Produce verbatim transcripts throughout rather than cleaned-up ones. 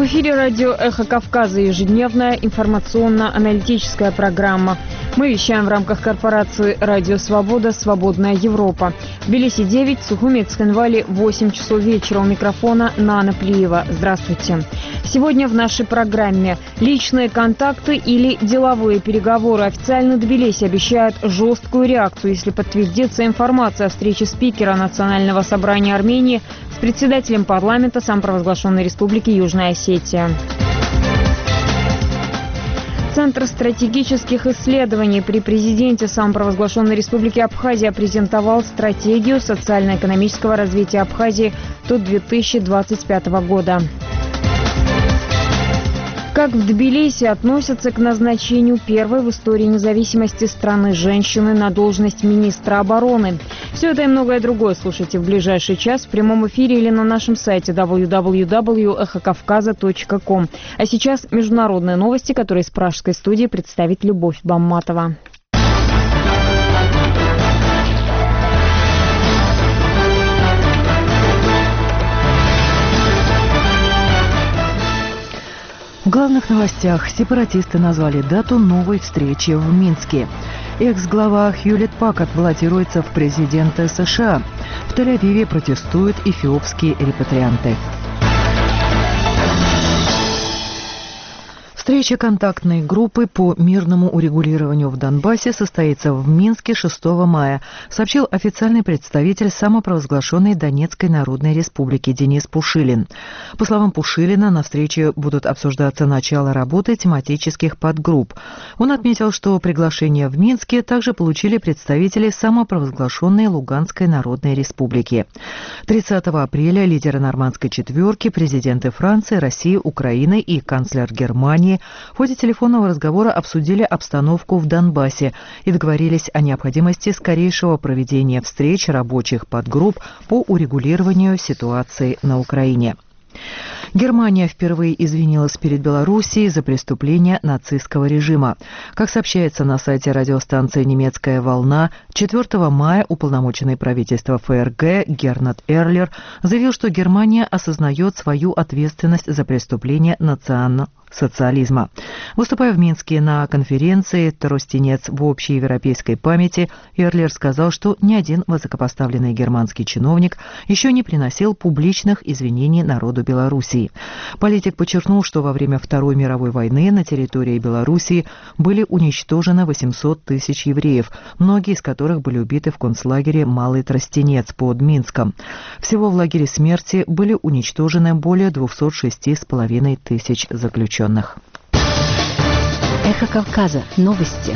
эфире радио «Эхо Кавказа», ежедневная информационно-аналитическая программа. Мы вещаем в рамках корпорации «Радио Свобода. Свободная Европа». В Тбилиси девять, Сухуми, Цхинвали восемь часов вечера. У микрофона Нана Плиева. Здравствуйте. Сегодня в нашей программе личные контакты или деловые переговоры. Официально Тбилиси обещает жесткую реакцию, если подтвердится информация о встрече спикера Национального собрания Армении с председателем парламента самопровозглашенной Республики Южная Осетия. Центр стратегических исследований при президенте самопровозглашенной Республики Абхазия презентовал стратегию социально-экономического развития Абхазии до две тысячи двадцать пятого года. Как в Тбилиси относятся к назначению первой в истории независимости страны женщины на должность министра обороны? Все это и многое другое слушайте в ближайший час в прямом эфире или на нашем сайте дабл ю дабл ю дабл ю точка эхо кавказа точка ком. А сейчас международные новости, которые из пражской студии представит Любовь Бамматова. В главных новостях сепаратисты назвали дату новой встречи в Минске. Экс-глава Хьюлетт Паккард баллотируется в президенты США. В Тель-Авиве протестуют эфиопские репатрианты. Встреча контактной группы по мирному урегулированию в Донбассе состоится в Минске шестого мая, сообщил официальный представитель самопровозглашенной Донецкой Народной Республики Денис Пушилин. По словам Пушилина, на встрече будут обсуждаться начало работы тематических подгрупп. Он отметил, что приглашение в Минске также получили представители самопровозглашенной Луганской Народной Республики. тридцатого апреля лидеры нормандской четверки, президенты Франции, России, Украины и канцлер Германии в ходе телефонного разговора обсудили обстановку в Донбассе и договорились о необходимости скорейшего проведения встреч рабочих подгрупп по урегулированию ситуации на Украине. Германия впервые извинилась перед Белоруссией за преступления нацистского режима. Как сообщается на сайте радиостанции «Немецкая волна», четвертого мая уполномоченный правительства ФРГ Гернат Эрлер заявил, что Германия осознает свою ответственность за преступления национального социализма. Выступая в Минске на конференции «Тростенец в общей европейской памяти», Эрлер сказал, что ни один высокопоставленный германский чиновник еще не приносил публичных извинений народу Белоруссии. Политик подчеркнул, что во время Второй мировой войны на территории Белоруссии были уничтожены восемьсот тысяч евреев, многие из которых были убиты в концлагере «Малый Тростенец» под Минском. Всего в лагере смерти были уничтожены более двухсот шести с половиной тысяч заключенных. Эхо Кавказа. Новости.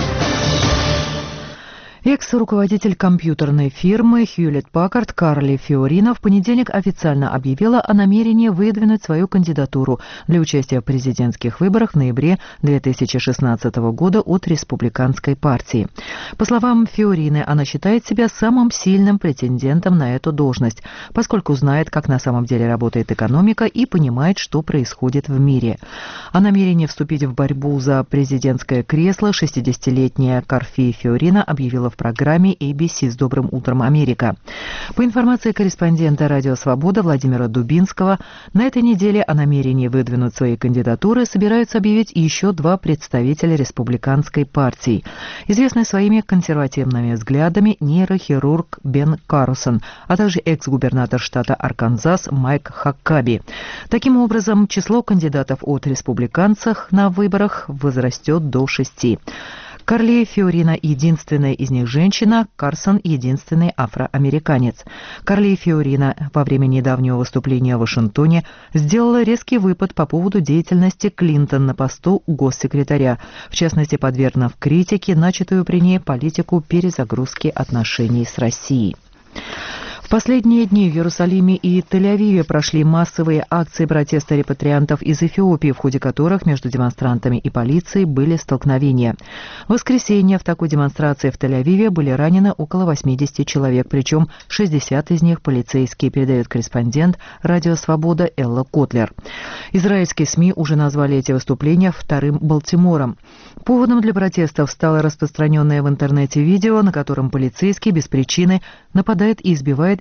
Экс-руководитель компьютерной фирмы Хьюлетт Паккард Карли Фиорина в понедельник официально объявила о намерении выдвинуть свою кандидатуру для участия в президентских выборах в ноябре две тысячи шестнадцатого года от Республиканской партии. По словам Фиорины, она считает себя самым сильным претендентом на эту должность, поскольку знает, как на самом деле работает экономика и понимает, что происходит в мире. О намерении вступить в борьбу за президентское кресло шестидесятилетняя Карфи Фиорина объявила в программе эй би си «С добрым утром, Америка». По информации корреспондента «Радио Свобода» Владимира Дубинского, на этой неделе о намерении выдвинуть свои кандидатуры собираются объявить еще два представителя республиканской партии. Известный своими консервативными взглядами нейрохирург Бен Карлсон, а также экс-губернатор штата Арканзас Майк Хаккаби. Таким образом, число кандидатов от республиканцев на выборах возрастет до шести. Карли Фиорина – единственная из них женщина, Карсон – единственный афроамериканец. Карли Фиорина во время недавнего выступления в Вашингтоне сделала резкий выпад по поводу деятельности Клинтон на посту госсекретаря, в частности, подвергнув критике начатую при ней политику перезагрузки отношений с Россией. В последние дни в Иерусалиме и Тель-Авиве прошли массовые акции протеста репатриантов из Эфиопии, в ходе которых между демонстрантами и полицией были столкновения. В воскресенье в такой демонстрации в Тель-Авиве были ранены около восьмидесяти человек, причем шестьдесят из них полицейские, передает корреспондент «Радио Свобода» Элла Котлер. Израильские СМИ уже назвали эти выступления вторым Балтимором. Поводом для протестов стало распространенное в интернете видео, на котором полицейский без причины нападает и избивает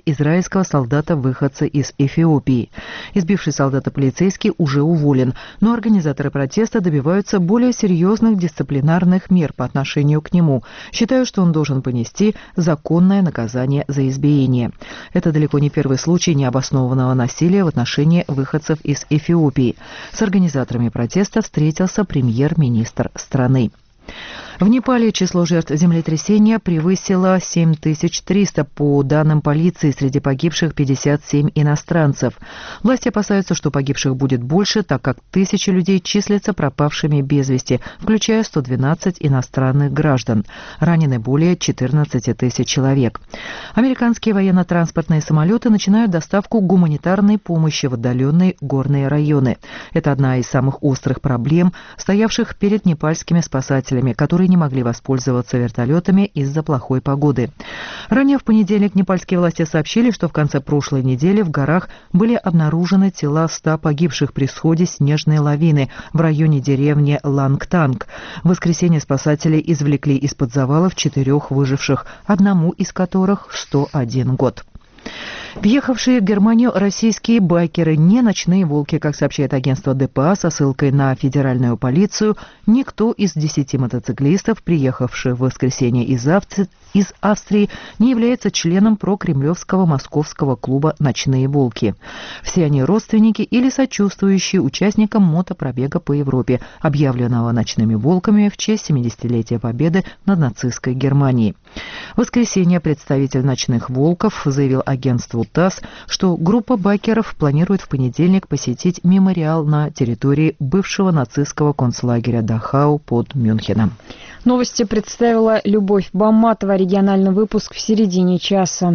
израильского солдата-выходца из Эфиопии. Избивший солдата полицейский уже уволен, но организаторы протеста добиваются более серьезных дисциплинарных мер по отношению к нему, считая, что он должен понести законное наказание за избиение. Это далеко не первый случай необоснованного насилия в отношении выходцев из Эфиопии. С организаторами протеста встретился премьер-министр страны. В Непале число жертв землетрясения превысило семь тысяч триста. По данным полиции, среди погибших пятьдесят семь иностранцев. Власти опасаются, что погибших будет больше, так как тысячи людей числятся пропавшими без вести, включая сто двенадцать иностранных граждан. Ранены более четырнадцати тысяч человек. Американские военно-транспортные самолеты начинают доставку гуманитарной помощи в отдаленные горные районы. Это одна из самых острых проблем, стоявших перед непальскими спасателями, которые не могли воспользоваться вертолетами из-за плохой погоды. Ранее в понедельник непальские власти сообщили, что в конце прошлой недели в горах были обнаружены тела ста погибших при сходе снежной лавины в районе деревни Лангтанг. В воскресенье спасатели извлекли из-под завалов четырех выживших, одному из которых сто один год. Въехавшие в Германию российские байкеры, не ночные волки, как сообщает агентство ДПА со ссылкой на федеральную полицию, никто из десяти мотоциклистов, приехавших в воскресенье из, Австри... из Австрии, не является членом прокремлевского московского клуба «Ночные волки». Все они родственники или сочувствующие участникам мотопробега по Европе, объявленного «Ночными волками» в честь семидесятилетия победы над нацистской Германией. В воскресенье представитель «Ночных волков» заявил агентству ТАСС, что группа байкеров планирует в понедельник посетить мемориал на территории бывшего нацистского концлагеря Дахау под Мюнхеном. Новости представила Любовь Баматова. Региональный выпуск в середине часа.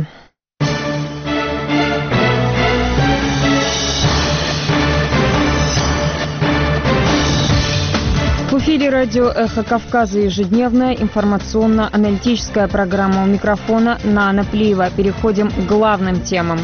В эфире радио «Эхо Кавказа» ежедневная информационно-аналитическая программа. У микрофона Нана Плиева. Переходим к главным темам.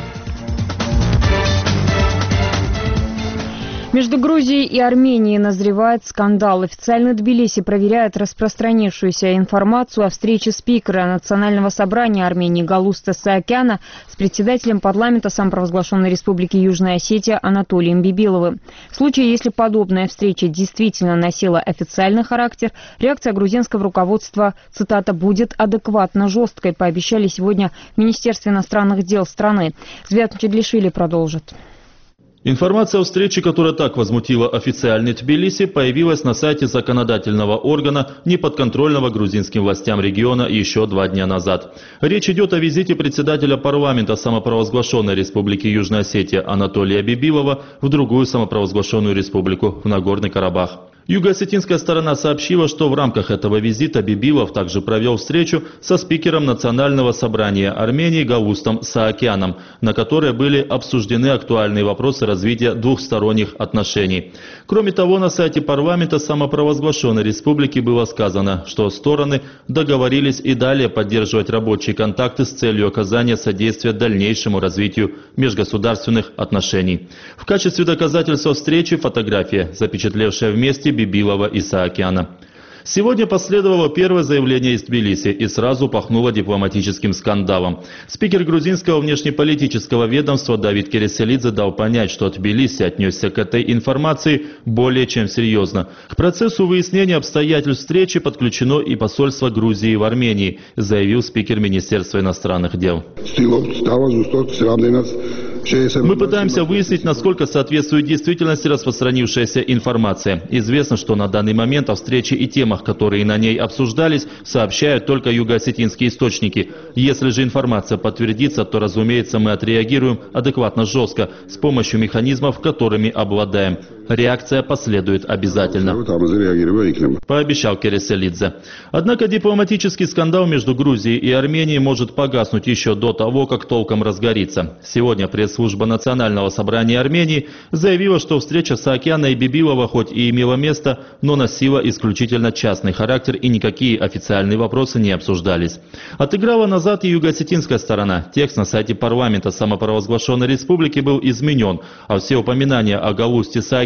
Между Грузией и Арменией назревает скандал. Официально Тбилиси проверяет распространившуюся информацию о встрече спикера Национального собрания Армении Галуста Саакяна с председателем парламента самопровозглашенной Республики Южная Осетия Анатолием Бибиловым. В случае, если подобная встреча действительно носила официальный характер, реакция грузинского руководства, цитата, «будет адекватно жесткой», пообещали сегодня в Министерстве иностранных дел страны. Звят Мчедлишвили продолжит. Информация о встрече, которая так возмутила официальный Тбилиси, появилась на сайте законодательного органа, неподконтрольного грузинским властям региона, еще два дня назад. Речь идет о визите председателя парламента самопровозглашенной Республики Южная Осетия Анатолия Бибилова в другую самопровозглашенную республику, в Нагорный Карабах. Юго-осетинская сторона сообщила, что в рамках этого визита Бибилов также провел встречу со спикером Национального собрания Армении Галустом Саакяном, на которой были обсуждены актуальные вопросы развития двухсторонних отношений. Кроме того, на сайте парламента самопровозглашенной республики было сказано, что стороны договорились и далее поддерживать рабочие контакты с целью оказания содействия дальнейшему развитию межгосударственных отношений. В качестве доказательства встречи фотография, запечатлевшая вместе Бибилова и Саакяна. Сегодня последовало первое заявление из Тбилиси и сразу пахнуло дипломатическим скандалом. Спикер грузинского внешнеполитического ведомства Давид Кереселидзе дал понять, что Тбилиси отнесся к этой информации более чем серьезно. К процессу выяснения обстоятельств встречи подключено и посольство Грузии в Армении, заявил спикер Министерства иностранных дел. Мы пытаемся выяснить, насколько соответствует действительности распространившаяся информация. Известно, что на данный момент о встрече и темах, которые на ней обсуждались, сообщают только юго-осетинские источники. Если же информация подтвердится, то, разумеется, мы отреагируем адекватно жестко, с помощью механизмов, которыми обладаем. Реакция последует обязательно, пообещал Кереселидзе. Однако дипломатический скандал между Грузией и Арменией может погаснуть еще до того, как толком разгорится. Сегодня пресс-служба Национального собрания Армении заявила, что встреча Саакяна и Бибилова хоть и имела место, но носила исключительно частный характер и никакие официальные вопросы не обсуждались. Отыграла назад и юго-осетинская сторона. Текст на сайте парламента самопровозглашенной республики был изменен, а все упоминания о Галусте Саакяне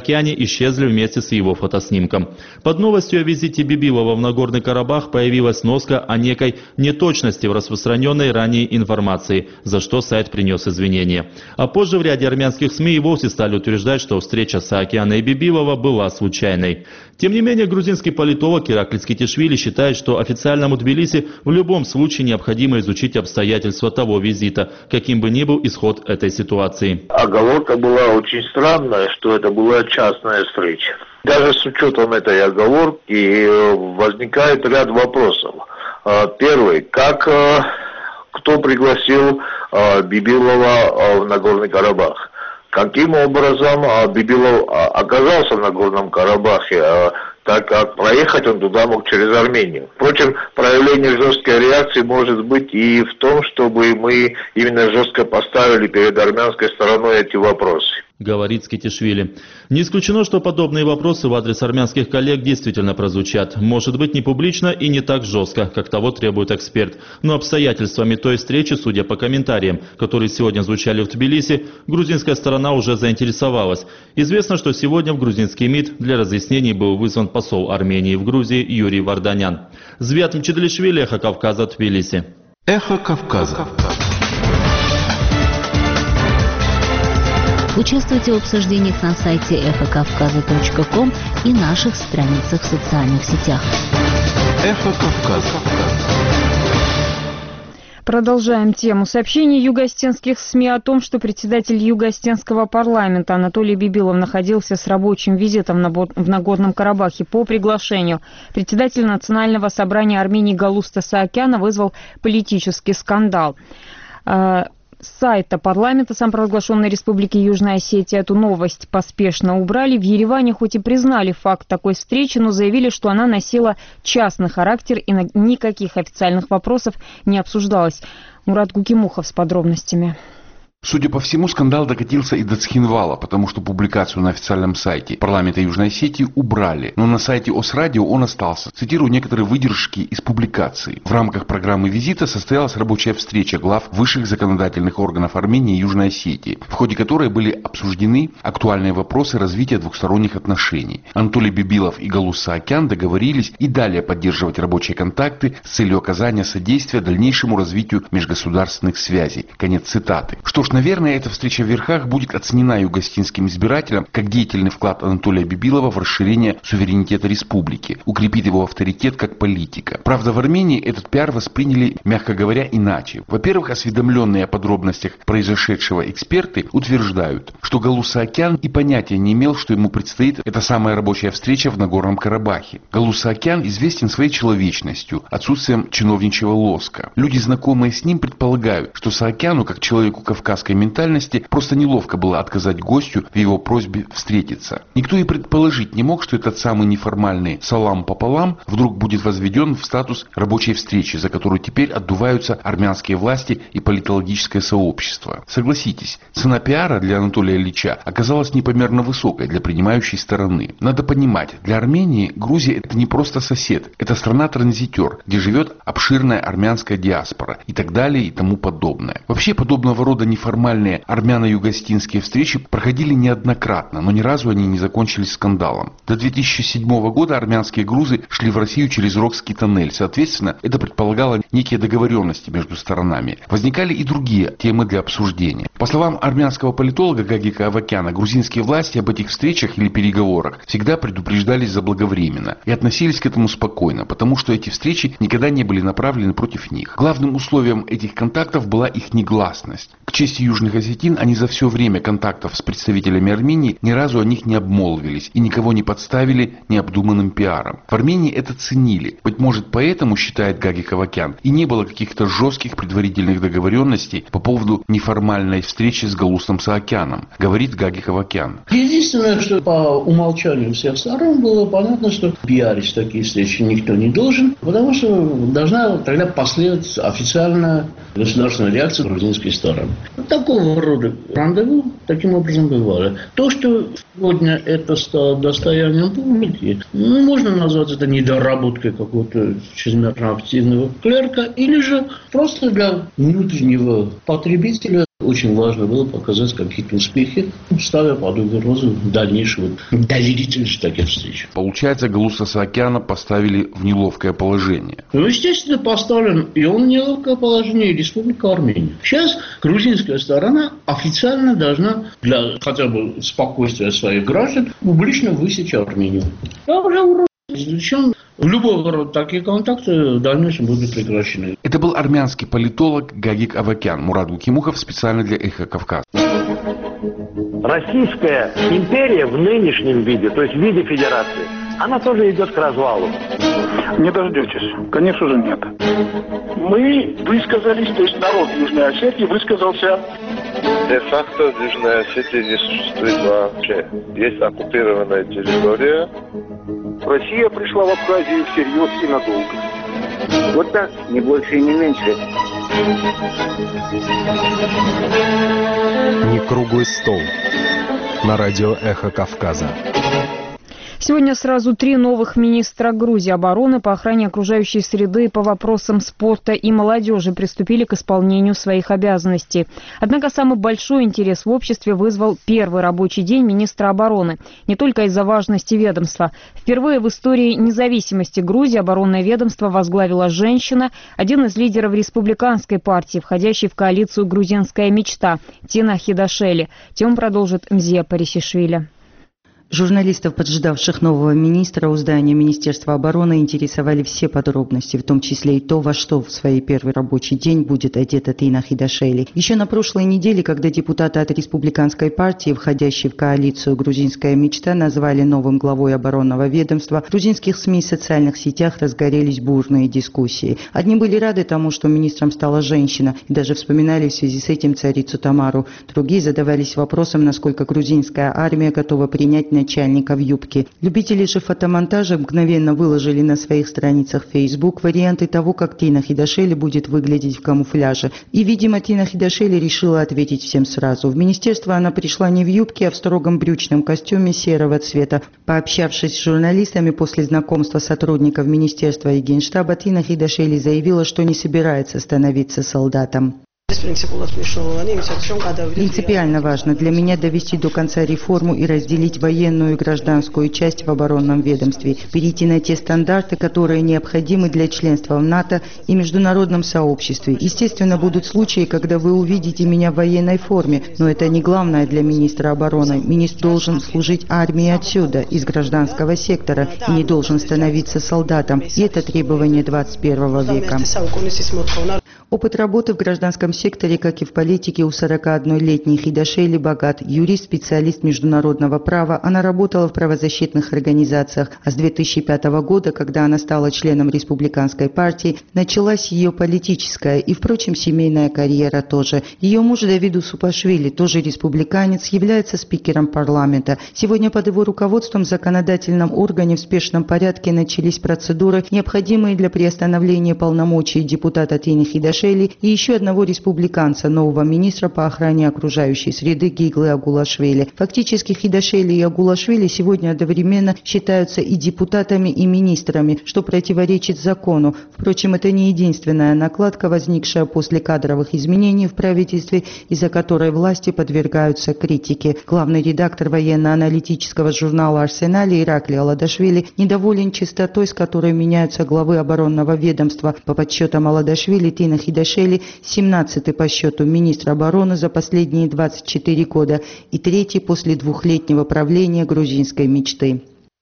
Саакяне исчезли вместе с его фотоснимком. Под новостью о визите Бибилова в Нагорный Карабах появилась носка о некой неточности в распространенной ранее информации, за что сайт принес извинения. А позже в ряде армянских СМИ и вовсе стали утверждать, что встреча Саакяна и Бибилова была случайной. Тем не менее, грузинский политолог Ираклий Скитишвили считает, что официальному Тбилиси в любом случае необходимо изучить обстоятельства того визита, каким бы ни был исход этой ситуации. Оговорка была очень странная, что это была частная встреча. Даже с учетом этой оговорки возникает ряд вопросов. Первый, как, кто пригласил Бибилова в Нагорный Карабах? Каким образом Бибилов оказался в Нагорном Карабахе, так как проехать он туда мог через Армению. Впрочем, проявление жесткой реакции может быть и в том, чтобы мы именно жестко поставили перед армянской стороной эти вопросы. Говорит Скитишвили. Не исключено, что подобные вопросы в адрес армянских коллег действительно прозвучат. Может быть, не публично и не так жестко, как того требует эксперт. Но обстоятельствами той встречи, судя по комментариям, которые сегодня звучали в Тбилиси, грузинская сторона уже заинтересовалась. Известно, что сегодня в грузинский МИД для разъяснений был вызван посол Армении в Грузии Юрий Варданян. Звят Мчедлишвили, Эхо Кавказа, Тбилиси. Эхо Кавказа. Участвуйте в обсуждениях на сайте эхо кавказа точка ком и наших страницах в социальных сетях. Эхо Кавказа. Продолжаем тему. Сообщение юго-осетинских СМИ о том, что председатель юго-осетинского парламента Анатолий Бибилов находился с рабочим визитом в Нагорном Карабахе по приглашению председателя Национального собрания Армении Галуста Саакяна, вызвал политический скандал. С сайта парламента самопровозглашенной Республики Южная Осетия эту новость поспешно убрали. В Ереване хоть и признали факт такой встречи, но заявили, что она носила частный характер и никаких официальных вопросов не обсуждалось. Мурат Гукимухов с подробностями. Судя по всему, скандал докатился и до Цхинвала, потому что публикацию на официальном сайте парламента Южной Осетии убрали, но на сайте ОСРадио он остался. Цитирую некоторые выдержки из публикации. В рамках программы визита состоялась рабочая встреча глав высших законодательных органов Армении и Южной Осетии, в ходе которой были обсуждены актуальные вопросы развития двухсторонних отношений. Анатолий Бибилов и Галус Саакян договорились и далее поддерживать рабочие контакты с целью оказания содействия дальнейшему развитию межгосударственных связей. Конец цитаты. Что ж, наверное, эта встреча в верхах будет оценена юго-осетинским избирателям как деятельный вклад Анатолия Бибилова в расширение суверенитета республики, укрепит его авторитет как политика. Правда, в Армении этот пиар восприняли, мягко говоря, иначе. Во-первых, осведомленные о подробностях произошедшего эксперты утверждают, что Галус Саакян и понятия не имел, что ему предстоит эта самая рабочая встреча в Нагорном Карабахе. Галус Саакян известен своей человечностью, отсутствием чиновничьего лоска. Люди, знакомые с ним, предполагают, что Саакяну, как человеку кавказской ментальности, просто неловко было отказать гостю в его просьбе встретиться. Никто и предположить не мог, что этот самый неформальный салам пополам вдруг будет возведен в статус рабочей встречи, за которую теперь отдуваются армянские власти и политологическое сообщество. Согласитесь, цена пиара для Анатолия Ильича оказалась непомерно высокой для принимающей стороны. Надо понимать, для Армении Грузия это не просто сосед, это страна-транзитер, где живет обширная армянская диаспора и так далее и тому подобное. Вообще подобного рода неформальные Формальные армяно-юго-осетинские встречи проходили неоднократно, но ни разу они не закончились скандалом. До две тысячи седьмого года армянские грузы шли в Россию через Рокский тоннель. Соответственно, это предполагало некие договоренности между сторонами. Возникали и другие темы для обсуждения. По словам армянского политолога Гагика Авакяна, грузинские власти об этих встречах или переговорах всегда предупреждались заблаговременно и относились к этому спокойно, потому что эти встречи никогда не были направлены против них. Главным условием этих контактов была их негласность. К чести южных осетин, они за все время контактов с представителями Армении ни разу о них не обмолвились и никого не подставили необдуманным пиаром. В Армении это ценили. Быть может, поэтому, считает Гагик Авакян, и не было каких-то жестких предварительных договоренностей по поводу неформальной встречи с Галусом Саакяном, говорит Гагик Авакян. Единственное, что по умолчанию всех сторон было понятно, что пиарить такие встречи никто не должен, потому что должна тогда последовать официальная государственная реакция грузинской стороны. Такого рода рандеву таким образом бывали. То, что сегодня это стало достоянием публики, ну, можно назвать это недоработкой какого-то чрезмерно активного клерка, или же просто для внутреннего потребителя очень важно было показать какие-то успехи, ставя под угрозу дальнейшего доверительности таких встреч. Получается, Галуса Саакяна поставили в неловкое положение. Ну, естественно, поставлен и он в неловкое положение, и Республика Армения. Сейчас грузинская сторона официально должна для хотя бы спокойствия своих граждан публично высечь Армению. Я уже уровень изучен. Любого рода такие контакты в дальнейшем будут прекращены. Это был армянский политолог Гагик Авакян. Мурат Гукимухов специально для «Эхо Кавказа». Российская империя в нынешнем виде, то есть в виде федерации, она тоже идет к развалу. Не дождетесь. Конечно же, нет. Мы высказались, то есть народ Южной Осетии высказался. Де-факто в Южной Осетии не существует вообще. Есть оккупированная территория. Россия пришла в Абхазию всерьез и надолго. Вот так, не больше и не меньше. Не круглый стол. На радио «Эхо Кавказа». Сегодня сразу три новых министра Грузии обороны по охране окружающей среды и по вопросам спорта и молодежи приступили к исполнению своих обязанностей. Однако самый большой интерес в обществе вызвал первый рабочий день министра обороны. Не только из-за важности ведомства. Впервые в истории независимости Грузии оборонное ведомство возглавила женщина, один из лидеров республиканской партии, входящей в коалицию «Грузинская мечта» Тина Хидашели. Тему продолжит Мзия Парисишвили. Журналистов, поджидавших нового министра у здания Министерства обороны, интересовали все подробности, в том числе и то, во что в свой первый рабочий день будет одета Тина Хидашели. Еще на прошлой неделе, когда депутаты от республиканской партии, входящей в коалицию «Грузинская мечта», назвали новым главой оборонного ведомства, в грузинских СМИ и социальных сетях разгорелись бурные дискуссии. Одни были рады тому, что министром стала женщина, и даже вспоминали в связи с этим царицу Тамару. Другие задавались вопросом, насколько грузинская армия готова принять начальника в юбке. Любители же фотомонтажа мгновенно выложили на своих страницах в Facebook варианты того, как Тина Хидашели будет выглядеть в камуфляже. И, видимо, Тина Хидашели решила ответить всем сразу. В министерство она пришла не в юбке, а в строгом брючном костюме серого цвета. Пообщавшись с журналистами после знакомства сотрудников министерства и генштаба, Тина Хидашели заявила, что не собирается становиться солдатом. Принципиально важно для меня довести до конца реформу и разделить военную и гражданскую часть в оборонном ведомстве, перейти на те стандарты, которые необходимы для членства в НАТО и международном сообществе. Естественно, будут случаи, когда вы увидите меня в военной форме, но это не главное для министра обороны. Министр должен служить армии отсюда, из гражданского сектора, и не должен становиться солдатом. И это требование двадцать первого века. Опыт работы в гражданском секторе, как и в политике, у сорокаоднолетней Хидашели богат. Юрист, специалист международного права, она работала в правозащитных организациях. А с две тысячи пятого года, когда она стала членом республиканской партии, началась ее политическая и, впрочем, семейная карьера тоже. Ее муж Давиду Супашвили, тоже республиканец, является спикером парламента. Сегодня под его руководством в законодательном органе в спешном порядке начались процедуры, необходимые для приостановления полномочий депутата Тины Хидашели и еще одного республиканца, нового министра по охране окружающей среды Гиглы Агулашвили. Фактически Хидашели и Агулашвили сегодня одновременно считаются и депутатами, и министрами, что противоречит закону. Впрочем, это не единственная накладка, возникшая после кадровых изменений в правительстве, из-за которой власти подвергаются критике. Главный редактор военно-аналитического журнала «Арсенале» Иракли Аладашвили недоволен частотой, с которой меняются главы оборонного ведомства. По подсчетам Аладашвили, Тина Хидашели – семнадцатый по счету министр обороны за последние двадцать четыре года и третий после двухлетнего правления грузинской мечты.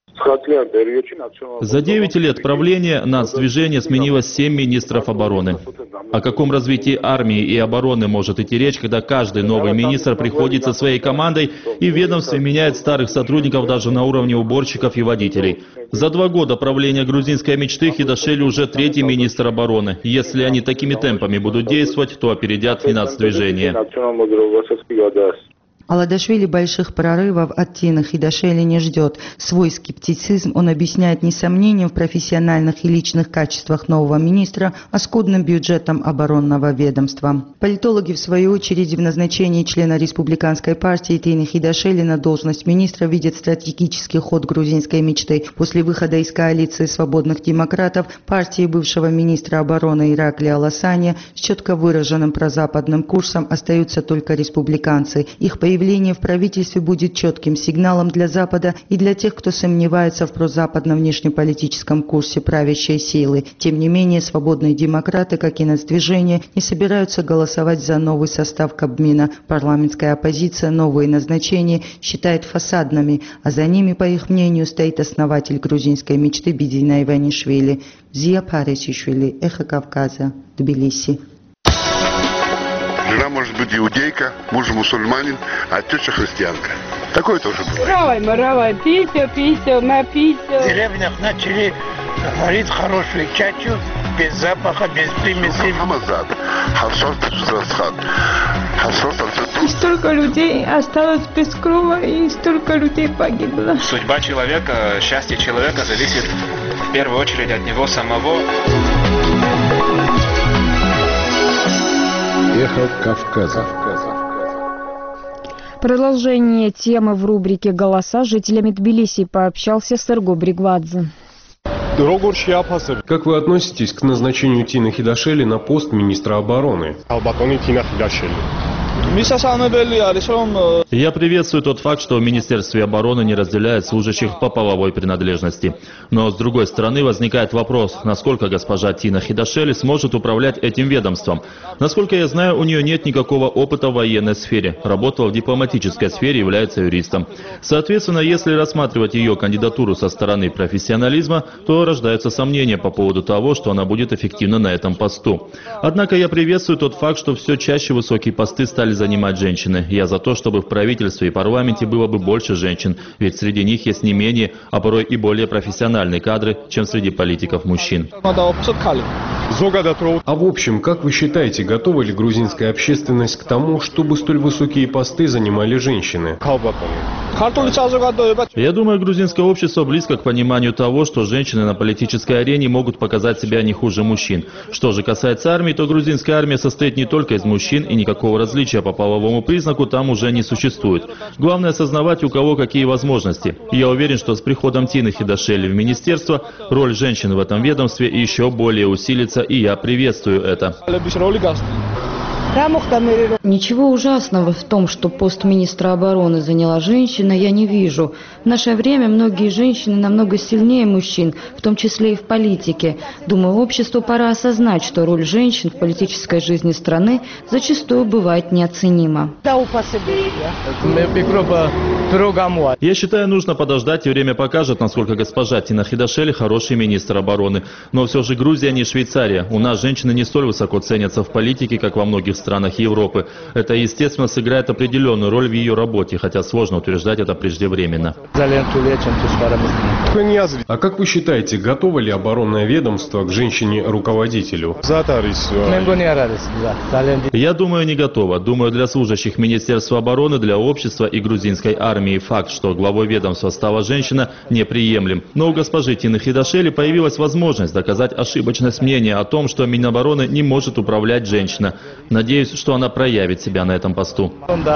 За девять лет правления нацдвижение сменилось семь министров обороны. О каком развитии армии и обороны может идти речь, когда каждый новый министр приходит со своей командой и в ведомстве меняет старых сотрудников даже на уровне уборщиков и водителей? За два года правления грузинской мечты Хидашели уже третий министр обороны. Если они такими темпами будут действовать, то опередят и нацдвижение. Аладашвили больших прорывов от Тины Хидашели не ждет. Свой скептицизм он объясняет не сомнением в профессиональных и личных качествах нового министра, а скудным бюджетом оборонного ведомства. Политологи, в свою очередь, в назначении члена республиканской партии Тины Хидашели на должность министра видят стратегический ход грузинской мечты. После выхода из коалиции свободных демократов партии бывшего министра обороны Ираклия Аласания с четко выраженным прозападным курсом остаются только республиканцы. Их появление Появление в правительстве будет четким сигналом для Запада и для тех, кто сомневается в прозападном внешнеполитическом курсе правящей силы. Тем не менее, свободные демократы, как и нацдвижение, не собираются голосовать за новый состав Кабмина. Парламентская оппозиция новые назначения считает фасадными, а за ними, по их мнению, стоит основатель грузинской мечты Бидина Иванишвили. Зия Паресишвили, Эхо Кавказа, Тбилиси. Жена может быть иудейка, муж мусульманин, а теща христианка. Такое тоже бывает. Равай, маравай, пися, пися, напися. В деревнях начали варить хорошую чачу, без запаха, без примесей. Хамазад, харсос ташзасхан, харсос И столько людей осталось без крова, и столько людей погибло. Судьба человека, счастье человека зависит в первую очередь от него самого. Эхо Кавказа. Продолжение темы в рубрике «Голоса» с жителями Тбилиси пообщался Серго Бригвадзе. Как вы относитесь к назначению Тины Хидашели на пост министра обороны? Я приветствую тот факт, что в Министерстве обороны не разделяют служащих по половой принадлежности. Но, с другой стороны, возникает вопрос, насколько госпожа Тина Хидашели сможет управлять этим ведомством. Насколько я знаю, у нее нет никакого опыта в военной сфере. Работала в дипломатической сфере, является юристом. Соответственно, если рассматривать ее кандидатуру со стороны профессионализма, то рождаются сомнения по поводу того, что она будет эффективна на этом посту. Однако я приветствую тот факт, что все чаще высокие посты стали занимать женщины. Я за то, чтобы в правительстве и парламенте было бы больше женщин, ведь среди них есть не менее, а порой и более профессиональные кадры, чем среди политиков-мужчин. А в общем, как вы считаете, готова ли грузинская общественность к тому, чтобы столь высокие посты занимали женщины? Я думаю, грузинское общество близко к пониманию того, что женщины на политической арене могут показать себя не хуже мужчин. Что же касается армии, то грузинская армия состоит не только из мужчин, и никакого различия по половому признаку там уже не существует. Главное осознавать, у кого какие возможности. И я уверен, что с приходом Тины Хидашели в министерство роль женщин в этом ведомстве еще более усилится, и я приветствую это. Ничего ужасного в том, что пост министра обороны заняла женщина, я не вижу. В наше время многие женщины намного сильнее мужчин, в том числе и в политике. Думаю, обществу пора осознать, что роль женщин в политической жизни страны зачастую бывает неоценима. Я считаю, нужно подождать, и время покажет, насколько госпожа Тина Хидашели хороший министр обороны. Но все же Грузия не Швейцария. У нас женщины не столь высоко ценятся в политике, как во многих странах Европы. Это, естественно, сыграет определенную роль в ее работе, хотя сложно утверждать это преждевременно. А как вы считаете, готово ли оборонное ведомство к женщине-руководителю? Я думаю, не готово. Думаю, для служащих Министерства обороны, для общества и грузинской армии факт, что главой ведомства стала женщина, неприемлем. Но у госпожи Тины Хидашели появилась возможность доказать ошибочность мнения о том, что Минобороны не может управлять женщина. Надеюсь, что она проявит себя на этом посту.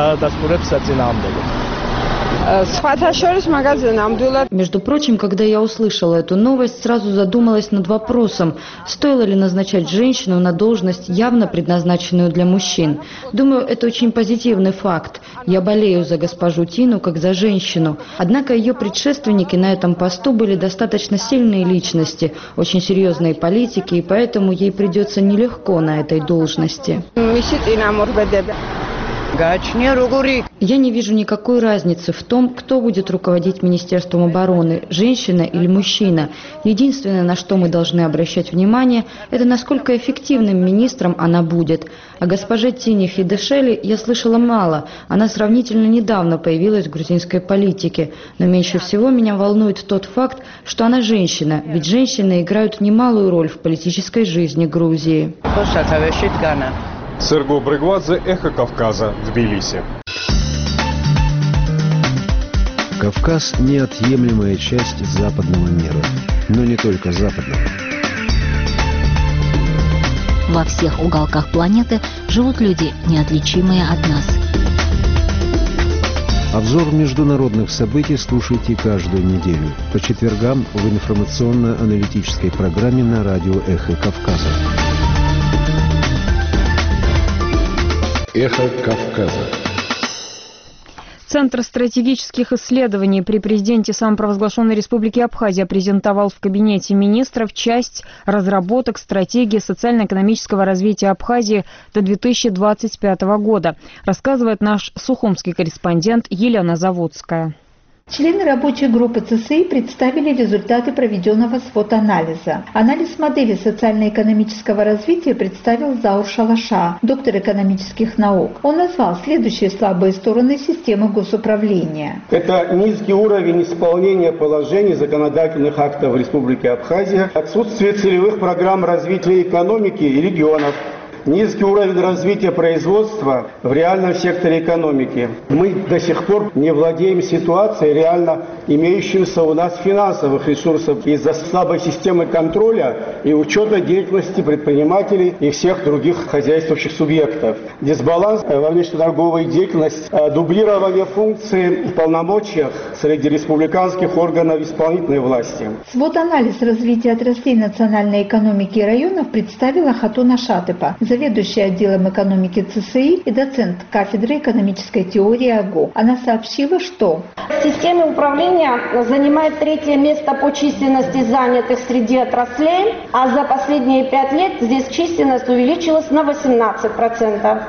Между прочим, когда я услышала эту новость, сразу задумалась над вопросом, стоило ли назначать женщину на должность, явно предназначенную для мужчин. Думаю, это очень позитивный факт. Я болею за госпожу Тину, как за женщину. Однако ее предшественники на этом посту были достаточно сильные личности, очень серьезные политики, и поэтому ей придется нелегко на этой должности. Я не вижу никакой разницы в том, кто будет руководить Министерством обороны, женщина или мужчина. Единственное, на что мы должны обращать внимание, это насколько эффективным министром она будет. О госпоже Тине Хидашели я слышала мало. Она сравнительно недавно появилась в грузинской политике. Но меньше всего меня волнует тот факт, что она женщина, ведь женщины играют немалую роль в политической жизни Грузии. Серго Бригвадзе, Эхо Кавказа, Тбилиси. Кавказ – неотъемлемая часть западного мира, но не только западного. Во всех уголках планеты живут люди, неотличимые от нас. Обзор международных событий слушайте каждую неделю по четвергам в информационно-аналитической программе на радио «Эхо Кавказа». «Эхо Кавказа». Центр стратегических исследований при президенте самопровозглашенной Республики Абхазия презентовал в кабинете министров часть разработок стратегии социально-экономического развития Абхазии до две тысячи двадцать пятого года, рассказывает наш сухумский корреспондент Елена Заводская. Члены рабочей группы ЦСИ представили результаты проведенного свод-анализа. Анализ модели социально-экономического развития представил Заур Шалаша, доктор экономических наук. Он назвал следующие слабые стороны системы госуправления. Это низкий уровень исполнения положений законодательных актов Республики Абхазия, отсутствие целевых программ развития экономики и регионов, низкий уровень развития производства в реальном секторе экономики. Мы до сих пор не владеем ситуацией, реально имеющимся у нас финансовых ресурсов из-за слабой системы контроля и учета деятельности предпринимателей и всех других хозяйствующих субъектов. Дисбаланс во внешнеторговой деятельности, дублирование функций в полномочиях среди республиканских органов исполнительной власти. Свод-анализ развития отраслей национальной экономики и районов представила Хатуна Шатыпа, заведующая отделом экономики ЦСИ и доцент кафедры экономической теории АГУ. Она сообщила, что в системе управления занимает третье место по численности занятых среди отраслей, а за последние пять лет здесь численность увеличилась на восемнадцать процентов.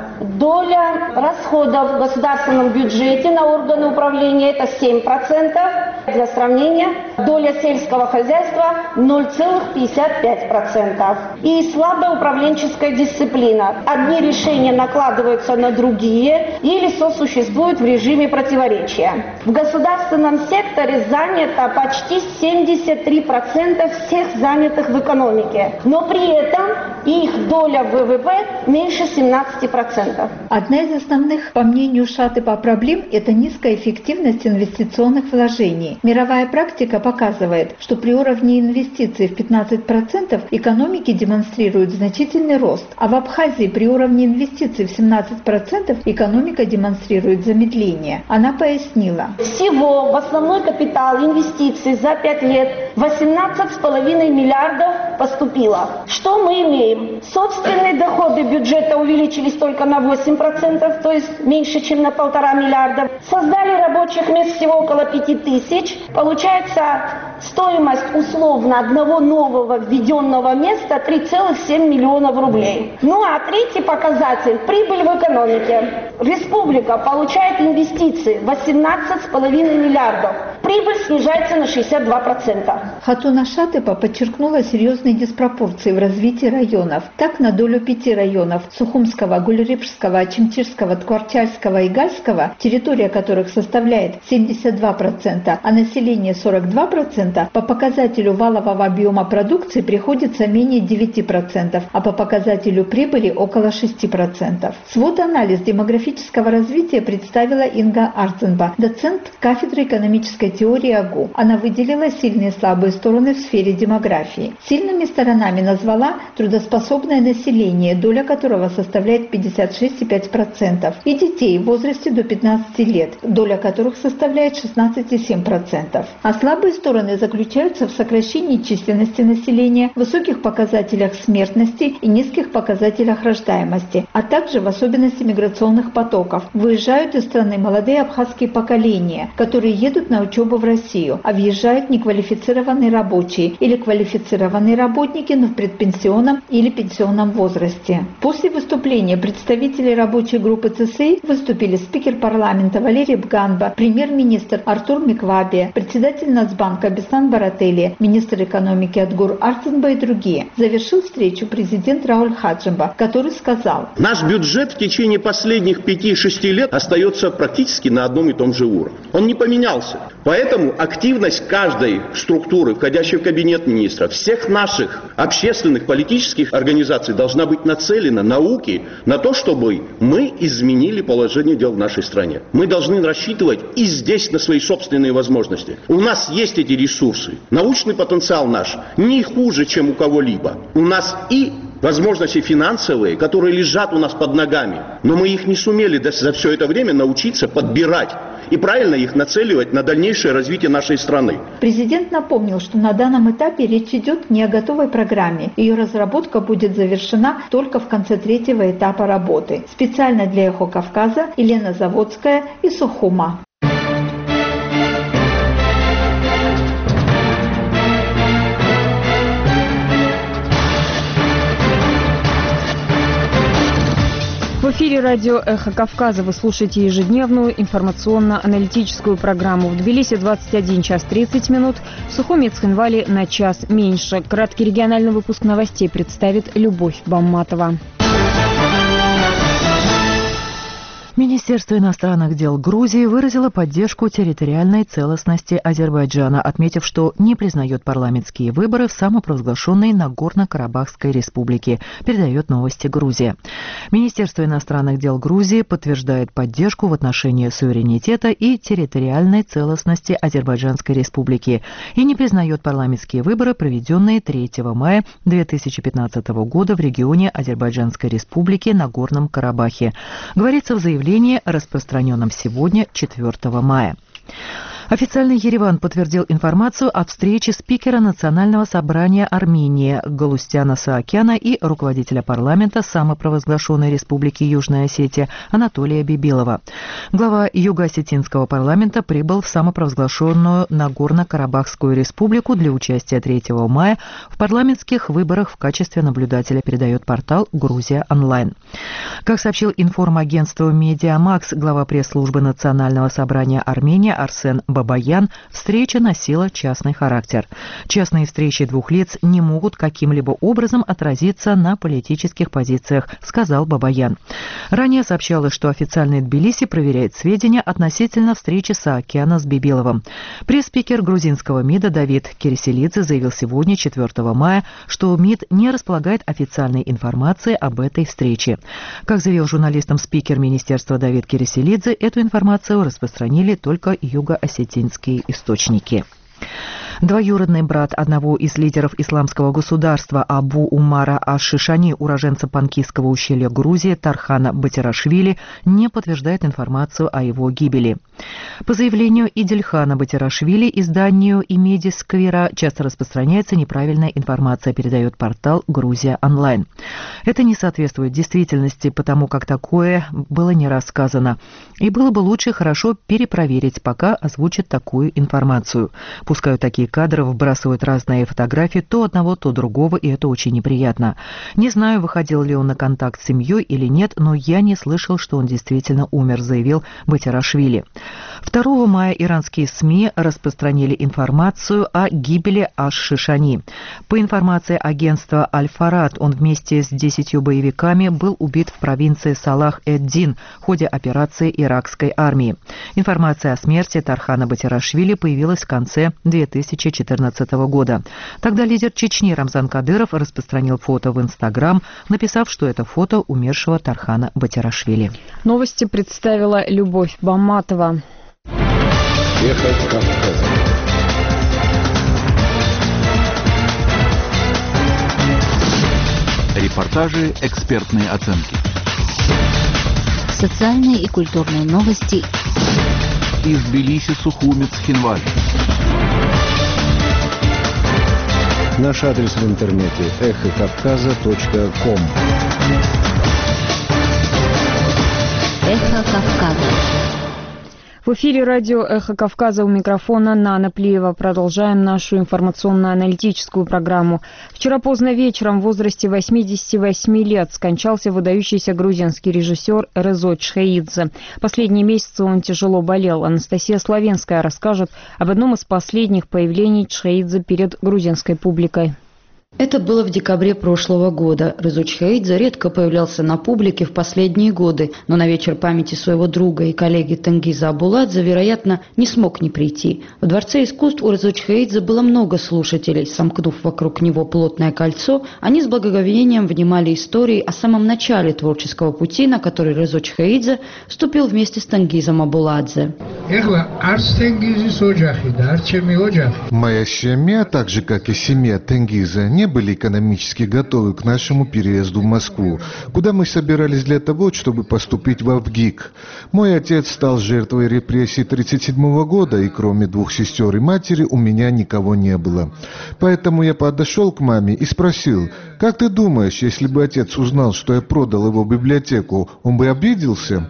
Доля расходов в государственном бюджете на органы управления – это семь процентов. Для сравнения, доля сельского хозяйства – ноль целых пятьдесят пять сотых процента. И слабая управленческая дисциплина. Одни решения накладываются на другие или сосуществуют в режиме противоречия. В государственном секторе занято почти семьдесят три процента всех занятых в экономике, но при этом их доля в ВВП меньше семнадцати процентов. Одна из основных, по мнению Шатыпа, проблем – это низкая эффективность инвестиционных вложений. Мировая практика показывает, что при уровне инвестиций в пятнадцать процентов экономики демонстрируют значительный рост, а в Абхазии при уровне инвестиций в семнадцать процентов экономика демонстрирует замедление. Она пояснила. Всего в основной капитал инвестиций за пять лет восемнадцать целых пять десятых миллиардов поступило. Что мы имеем? Собственные доходы бюджета увеличились только на восемь процентов, то есть меньше, чем на полтора миллиарда. Создали рабочих мест всего около пяти тысяч. Получается, стоимость условно одного нового введенного места три целых семь десятых миллионов рублей. Ну а третий показатель – прибыль в экономике. Республика получает инвестиции восемнадцать целых пять десятых миллиардов. Прибыль снижается на шестьдесят два процента. Хатуна Шатыпа подчеркнула серьезные диспропорции в развитии районов. Так, на долю пяти районов – Сухумского, Гульрипшского, Ачимчирского, Ткварчальского и Гальского, территория которых составляет семьдесят два процента, а население сорок два процента, по показателю валового объема продукции приходится менее девяти процентов, а по показателю прибыли около шести процентов. Свод-анализ демографического развития представила Инга Арценба, доцент кафедры экономической теории АГУ. Она выделила сильные и слабые стороны в сфере демографии. Сильными сторонами назвала трудоспособное население, доля которого составляет пятьдесят шесть целых пять десятых процента, и детей в возрасте до пятнадцати лет, доля которых составляет шестнадцать целых семь десятых процента. А слабые стороны заключаются в сокращении численности населения, высоких показателях смертности и низких показателях рождаемости, а также в особенности миграционных потоков. Выезжают из страны молодые абхазские поколения, которые едут на учебу в Россию, а въезжают неквалифицированные рабочие или квалифицированные работники, но в предпенсионном или пенсионном возрасте. После выступления представителей рабочей группы ЦСИ выступили спикер парламента Валерий Бганба, премьер-министр Артур Миквабия, председатель Нацбанка Беслан Баратели, министр экономики Адгур Арценба и другие. Завершил встречу президент Рауль Хаджимба, который сказал: «Наш бюджет в течение последних пяти-шести лет остается практически на одном и том же уровне. Он не поменялся. Поэтому активность каждой структуры, входящей в кабинет министров, всех наших общественных, политических организаций должна быть нацелена науке на то, чтобы мы изменили положение дел в нашей стране. Мы должны рассчитывать и здесь на свои собственные возможности. У нас есть эти ресурсы. Научный потенциал наш не хуже, чем у кого-либо. У нас и возможности финансовые, которые лежат у нас под ногами, но мы их не сумели за все это время научиться подбирать и правильно их нацеливать на дальнейшее развитие нашей страны. Президент напомнил, что на данном этапе речь идет не о готовой программе. Ее разработка будет завершена только в конце третьего этапа работы. Специально для «Эхо Кавказа» Елена Заводская из Сухума. В эфире радио «Эхо Кавказа» вы слушаете ежедневную информационно-аналитическую программу. В Тбилиси двадцать один час тридцать минут, в Сухуми и Цхинвале на час меньше. Краткий региональный выпуск новостей представит Любовь Бамматова. Министерство иностранных дел Грузии выразило поддержку территориальной целостности Азербайджана, отметив, что не признает парламентские выборы в самопровозглашенной Нагорно-Карабахской республике, передает новости Грузия. Министерство иностранных дел Грузии подтверждает поддержку в отношении суверенитета и территориальной целостности Азербайджанской республики и не признает парламентские выборы, проведенные третьего мая две тысячи пятнадцатого года в регионе Азербайджанской республики Нагорном Карабахе, говорится в заявлении, распространенном сегодня, четвёртого мая. Официальный Ереван подтвердил информацию о встрече спикера Национального собрания Армении Галустяна Саакяна и руководителя парламента самопровозглашенной республики Южная Осетия Анатолия Бибилова. Глава Юго-Осетинского парламента прибыл в самопровозглашенную Нагорно-Карабахскую республику для участия третьего мая в парламентских выборах в качестве наблюдателя, передает портал «Грузия онлайн». Как сообщил информагентство «Медиамакс», глава пресс-службы Национального собрания Армении Арсен Бабаян, встреча носила частный характер. Частные встречи двух лиц не могут каким-либо образом отразиться на политических позициях, сказал Бабаян. Ранее сообщалось, что официальный Тбилиси проверяет сведения относительно встречи Саакяна с Бибиловым. Пресс-спикер грузинского МИДа Давид Кереселидзе заявил сегодня, четвёртого мая, что МИД не располагает официальной информацией об этой встрече. Как заявил журналистам спикер министерства Давид Кереселидзе, эту информацию распространили только юго-осетинские источники. Двоюродный брат одного из лидеров исламского государства Абу Умара аш-Шишани, уроженца Панкистского ущелья Грузии Тархана Батирашвили, не подтверждает информацию о его гибели. По заявлению Идильхана Батирашвили, изданию Имеди Сквера часто распространяется неправильная информация, передает портал «Грузия онлайн». Это не соответствует действительности, потому как такое было не рассказано. И было бы лучше хорошо перепроверить, пока озвучат такую информацию. Пускай такие кадры вбрасывают разные фотографии то одного, то другого, и это очень неприятно. Не знаю, выходил ли он на контакт с семьей или нет, но я не слышал, что он действительно умер, заявил Батирашвили. второго мая иранские СМИ распространили информацию о гибели аш-Шишани. По информации агентства Аль-Фарад, он вместе с десятью боевиками был убит в провинции Салах-эд-Дин в ходе операции иракской армии. Информация о смерти Тархана Батирашвили появилась в конце две тысячи четырнадцатого года. Тогда лидер Чечни Рамзан Кадыров распространил фото в Инстаграм, написав, что это фото умершего Тархана Батирашвили. Новости представила Любовь Бамматова. Эхо Кавказа. Репортажи, экспертные оценки. Социальные и культурные новости. Из Тбилиси, Сухуми, Цхинвали. Наш адрес в интернете эхо кавказа точка ком. Эхо Кавказа. В эфире радио «Эхо Кавказа», у микрофона Нана Плиева. Продолжаем нашу информационно-аналитическую программу. Вчера поздно вечером в возрасте восьмидесяти восьми лет скончался выдающийся грузинский режиссер Резо Чхеидзе. Последние месяцы он тяжело болел. Анастасия Славенская расскажет об одном из последних появлений Чхеидзе перед грузинской публикой. Это было в декабре прошлого года. Резо Чхеидзе редко появлялся на публике в последние годы, но на вечер памяти своего друга и коллеги Тенгиза Абуладзе, вероятно, не смог не прийти. В Дворце искусств у Резо Чхеидзе было много слушателей. Сомкнув вокруг него плотное кольцо, они с благоговением внимали истории о самом начале творческого пути, на который Резо Чхеидзе вступил вместе с Тенгизом Абуладзе. Моя семья, так же как и семья Тенгиза, не были экономически готовы к нашему переезду в Москву, куда мы собирались для того, чтобы поступить в ВГИК. Мой отец стал жертвой репрессий тридцать седьмого года, и кроме двух сестер и матери у меня никого не было. Поэтому я подошел к маме и спросил: «Как ты думаешь, если бы отец узнал, что я продал его библиотеку, он бы обиделся?»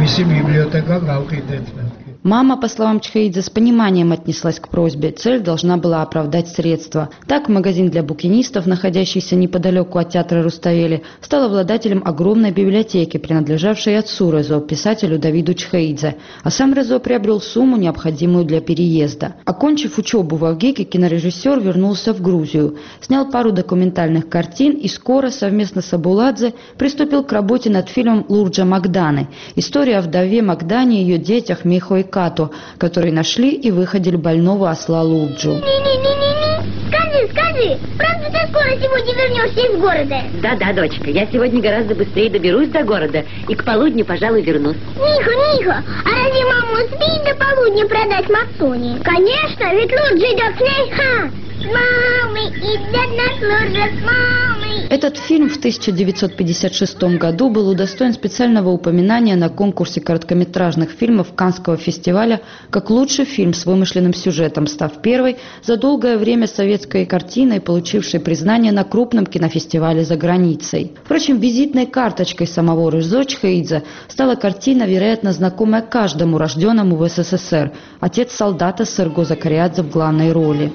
Мама, по словам Чхеидзе, с пониманием отнеслась к просьбе. Цель должна была оправдать средства. Так, магазин для букинистов, находящийся неподалеку от театра Руставели, стал обладателем огромной библиотеки, принадлежавшей отцу Резо, писателю Давиду Чхеидзе. А сам Резо приобрел сумму, необходимую для переезда. Окончив учебу в ВГИКе, кинорежиссер вернулся в Грузию, снял пару документальных картин и скоро совместно с Абуладзе приступил к работе над фильмом «Лурджа Магданы». История о вдове Магдане и ее детях Михо и Като, которые нашли и выходили больного осла Лурджу. Скажи, скажи, правда ты скоро сегодня вернешься из города? Да-да, дочка, я сегодня гораздо быстрее доберусь до города и к полудню, пожалуй, вернусь. Миха, Миха, а разве мама успеет до полудня продать Максуне? Конечно, ведь Лурджа идет с ней, ха! С мамой идет наш Лурджа с мамой. Этот фильм в тысяча девятьсот пятьдесят шестом году был удостоен специального упоминания на конкурсе короткометражных фильмов Каннского фестиваля как лучший фильм с вымышленным сюжетом, став первой за долгое время советской картиной, получившей признание на крупном кинофестивале за границей. Впрочем, визитной карточкой самого Резо Чхеидзе стала картина, вероятно, знакомая каждому рожденному в СССР. «Отец солдата» с Серго Закариадзе в главной роли.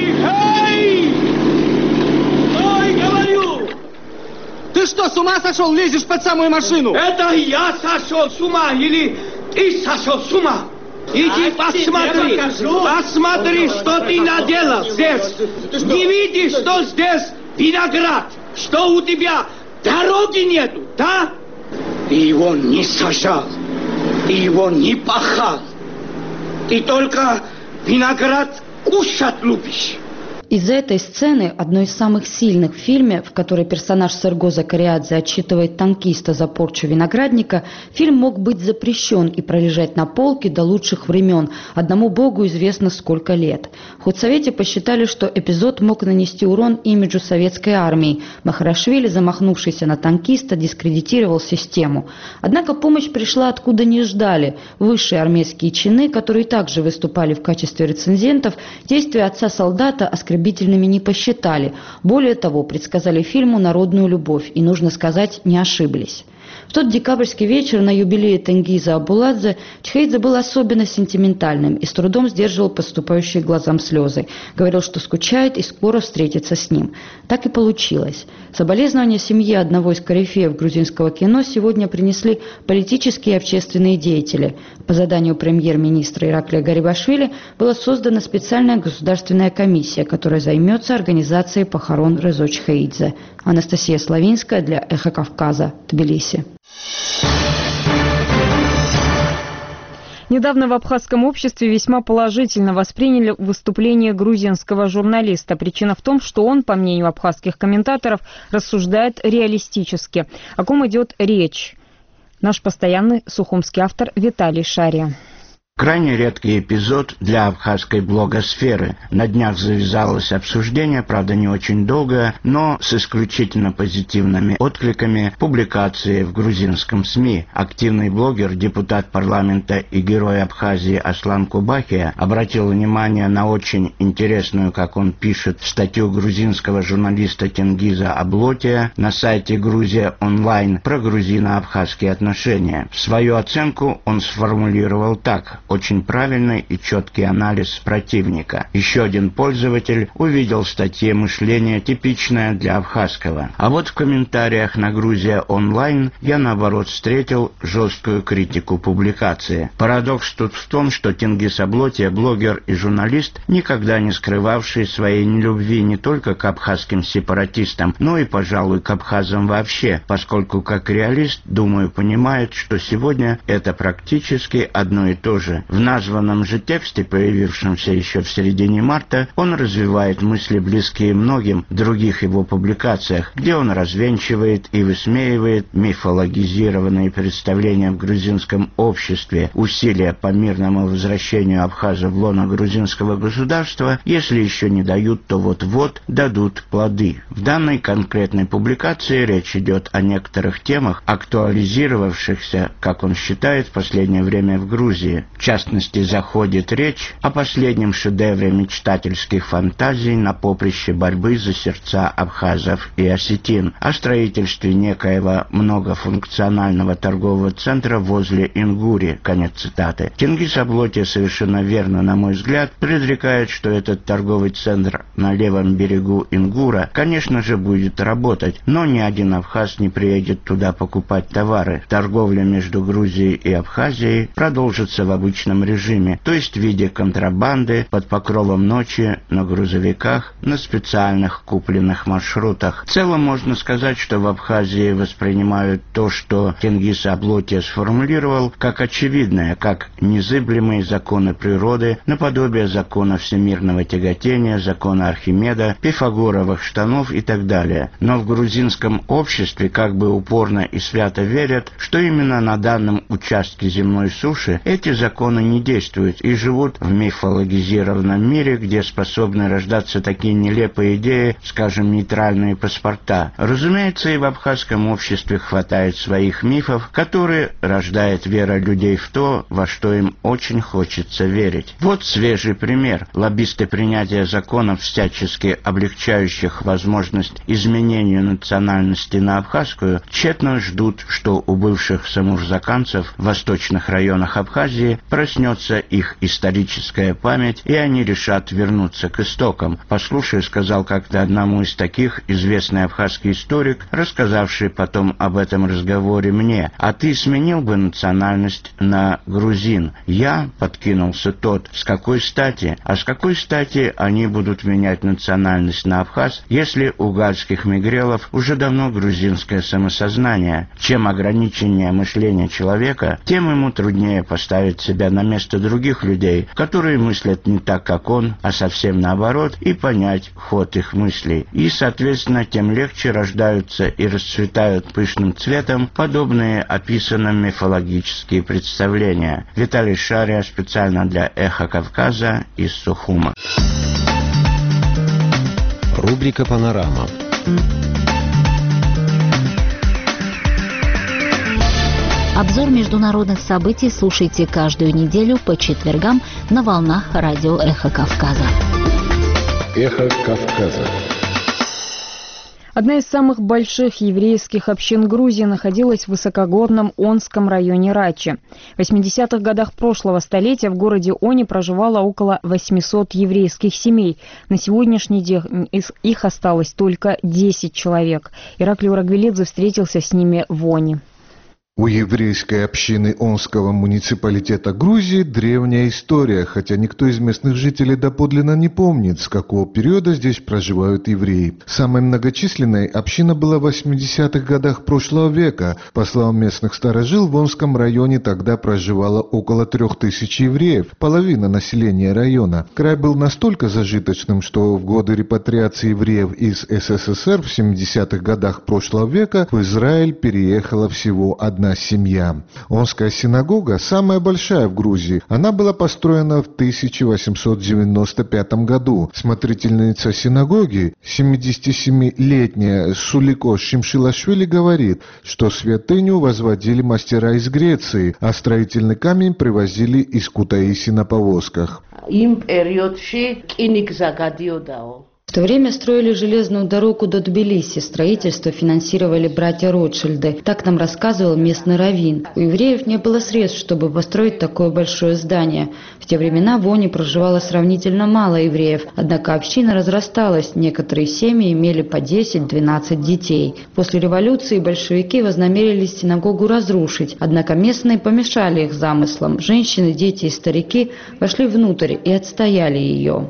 Ты что, с ума сошел? Лезешь под самую машину? Это я сошел с ума или ты сошел с ума? Иди посмотри, посмотри, что ты наделал здесь. Не видишь, что здесь виноград, что у тебя дороги нету, да? Ты его не сажал, ты его не пахал. Ты только виноград кушать любишь. Из этой сцены, одной из самых сильных в фильме, в которой персонаж Серго Закариадзе отчитывает танкиста за порчу виноградника, фильм мог быть запрещен и пролежать на полке до лучших времен. Одному богу известно сколько лет. В худсовете посчитали, что эпизод мог нанести урон имиджу советской армии. Махарашвили, замахнувшийся на танкиста, дискредитировал систему. Однако помощь пришла откуда не ждали. Высшие армейские чины, которые также выступали в качестве рецензентов, действия отца солдата оскорбительными не посчитали. Более того, предсказали фильму народную любовь и, нужно сказать, не ошиблись. В тот декабрьский вечер на юбилее Тенгиза Абуладзе Чхеидзе был особенно сентиментальным и с трудом сдерживал подступающие глазам слезы. Говорил, что скучает и скоро встретится с ним. Так и получилось. Соболезнования семье одного из корифеев грузинского кино сегодня принесли политические и общественные деятели. По заданию премьер-министра Ираклия Гарибашвили была создана специальная государственная комиссия, которая займется организацией похорон Резо Чхеидзе. Анастасия Славинская для «Эхо Кавказа», Тбилиси. Недавно в абхазском обществе весьма положительно восприняли выступление грузинского журналиста. Причина в том, что он, по мнению абхазских комментаторов, рассуждает реалистически. О ком идет речь? Наш постоянный сухумский автор Виталий Шария. Крайне редкий эпизод для абхазской блогосферы. На днях завязалось обсуждение, правда не очень долгое, но с исключительно позитивными откликами публикации в грузинском СМИ. Активный блогер, депутат парламента и герой Абхазии Аслан Кубахия обратил внимание на очень интересную, как он пишет, статью грузинского журналиста Тенгиза Аблотия на сайте «Грузия онлайн» про грузино-абхазские отношения. Свою оценку он сформулировал так. очень правильный и четкий анализ противника. Еще один пользователь увидел в статье мышление, типичное для абхазского. А вот в комментариях на Грузия онлайн я наоборот встретил жесткую критику публикации. Парадокс тут в том, что Тенгиз Аблотия, блогер и журналист, никогда не скрывавший своей нелюбви не только к абхазским сепаратистам, но и, пожалуй, к абхазам вообще, поскольку как реалист, думаю, понимает, что сегодня это практически одно и то же. В названном же тексте, появившемся еще в середине марта, он развивает мысли, близкие многим в других его публикациях, где он развенчивает и высмеивает мифологизированные представления в грузинском обществе, усилия по мирному возвращению абхазов в лоно грузинского государства, если еще не дают, то вот-вот дадут плоды. В данной конкретной публикации речь идет о некоторых темах, актуализировавшихся, как он считает, в последнее время в Грузии. В частности, заходит речь о последнем шедевре мечтательских фантазий на поприще борьбы за сердца абхазов и осетин, о строительстве некоего многофункционального торгового центра возле Ингури. Конец цитаты. Тенгиз Аблотия совершенно верно, на мой взгляд, предрекает, что этот торговый центр на левом берегу Ингура, конечно же, будет работать, но ни один абхаз не приедет туда покупать товары. Торговля между Грузией и Абхазией продолжится в обычном режиме, то есть в виде контрабанды под покровом ночи на грузовиках на специальных купленных маршрутах. В целом можно сказать, что в Абхазии воспринимают то, что Тенгиз Аблотия сформулировал, как очевидное, как незыблемые законы природы, наподобие закона всемирного тяготения, закона Архимеда, пифагоровых штанов и так далее. Но в грузинском обществе как бы упорно и свято верят, что именно на данном участке земной суши эти законы не действуют и живут в мифологизированном мире, где способны рождаться такие нелепые идеи, скажем, нейтральные паспорта. Разумеется, и в абхазском обществе хватает своих мифов, которые рождает вера людей в то, во что им очень хочется верить. Вот свежий пример. Лоббисты принятия законов, всячески облегчающих возможность изменения национальности на абхазскую, тщетно ждут, что у бывших самурзаканцев в восточных районах Абхазии проснется их историческая память, и они решат вернуться к истокам. Послушай, сказал как-то одному из таких известный абхазский историк, рассказавший потом об этом разговоре мне: «А ты сменил бы национальность на грузин?» «Я?» — подкинулся тот. «С какой стати? А с какой стати они будут менять национальность на абхаз, если у гальских мигрелов уже давно грузинское самосознание? Чем ограниченнее мышление человека, тем ему труднее поставить себя на место других людей, которые мыслят не так, как он, а совсем наоборот, и понять ход их мыслей. И, соответственно, тем легче рождаются и расцветают пышным цветом подобные описанным мифологические представления». Виталий Шария специально для «Эхо Кавказа» из Сухума. Рубрика «Панорама». Обзор международных событий слушайте каждую неделю по четвергам на волнах радио «Эхо Кавказа». «Эхо Кавказа». Одна из самых больших еврейских общин Грузии находилась в высокогорном Онском районе Рачи. В восьмидесятых годах прошлого столетия в городе Они проживало около восьмисот еврейских семей. На сегодняшний день их осталось только десять человек. Ираклий Урагвелидзе встретился с ними в Они. У еврейской общины Онского муниципалитета Грузии древняя история, хотя никто из местных жителей доподлинно не помнит, с какого периода здесь проживают евреи. Самой многочисленной община была в восьмидесятых годах прошлого века. По словам местных старожил, в Онском районе тогда проживало около трех тысяч евреев, половина населения района. Край был настолько зажиточным, что в годы репатриации евреев из СССР в семидесятых годах прошлого века в Израиль переехала всего одна семья. Онская синагога самая большая в Грузии. Она была построена в тысяча восемьсот девяносто пятом году. Смотрительница синагоги, семидесятисемилетняя Сулико Шимшилашвили, говорит, что святыню возводили мастера из Греции, а строительный камень привозили из Кутаиси на повозках. Им период ши киник загадиодао. В то время строили железную дорогу до Тбилиси. Строительство финансировали братья Ротшильды. Так нам рассказывал местный раввин. У евреев не было средств, чтобы построить такое большое здание. В те времена в Они проживало сравнительно мало евреев, однако община разрасталась. Некоторые семьи имели по десять-двенадцать детей. После революции большевики вознамерились синагогу разрушить, однако местные помешали их замыслам. Женщины, дети и старики вошли внутрь и отстояли ее.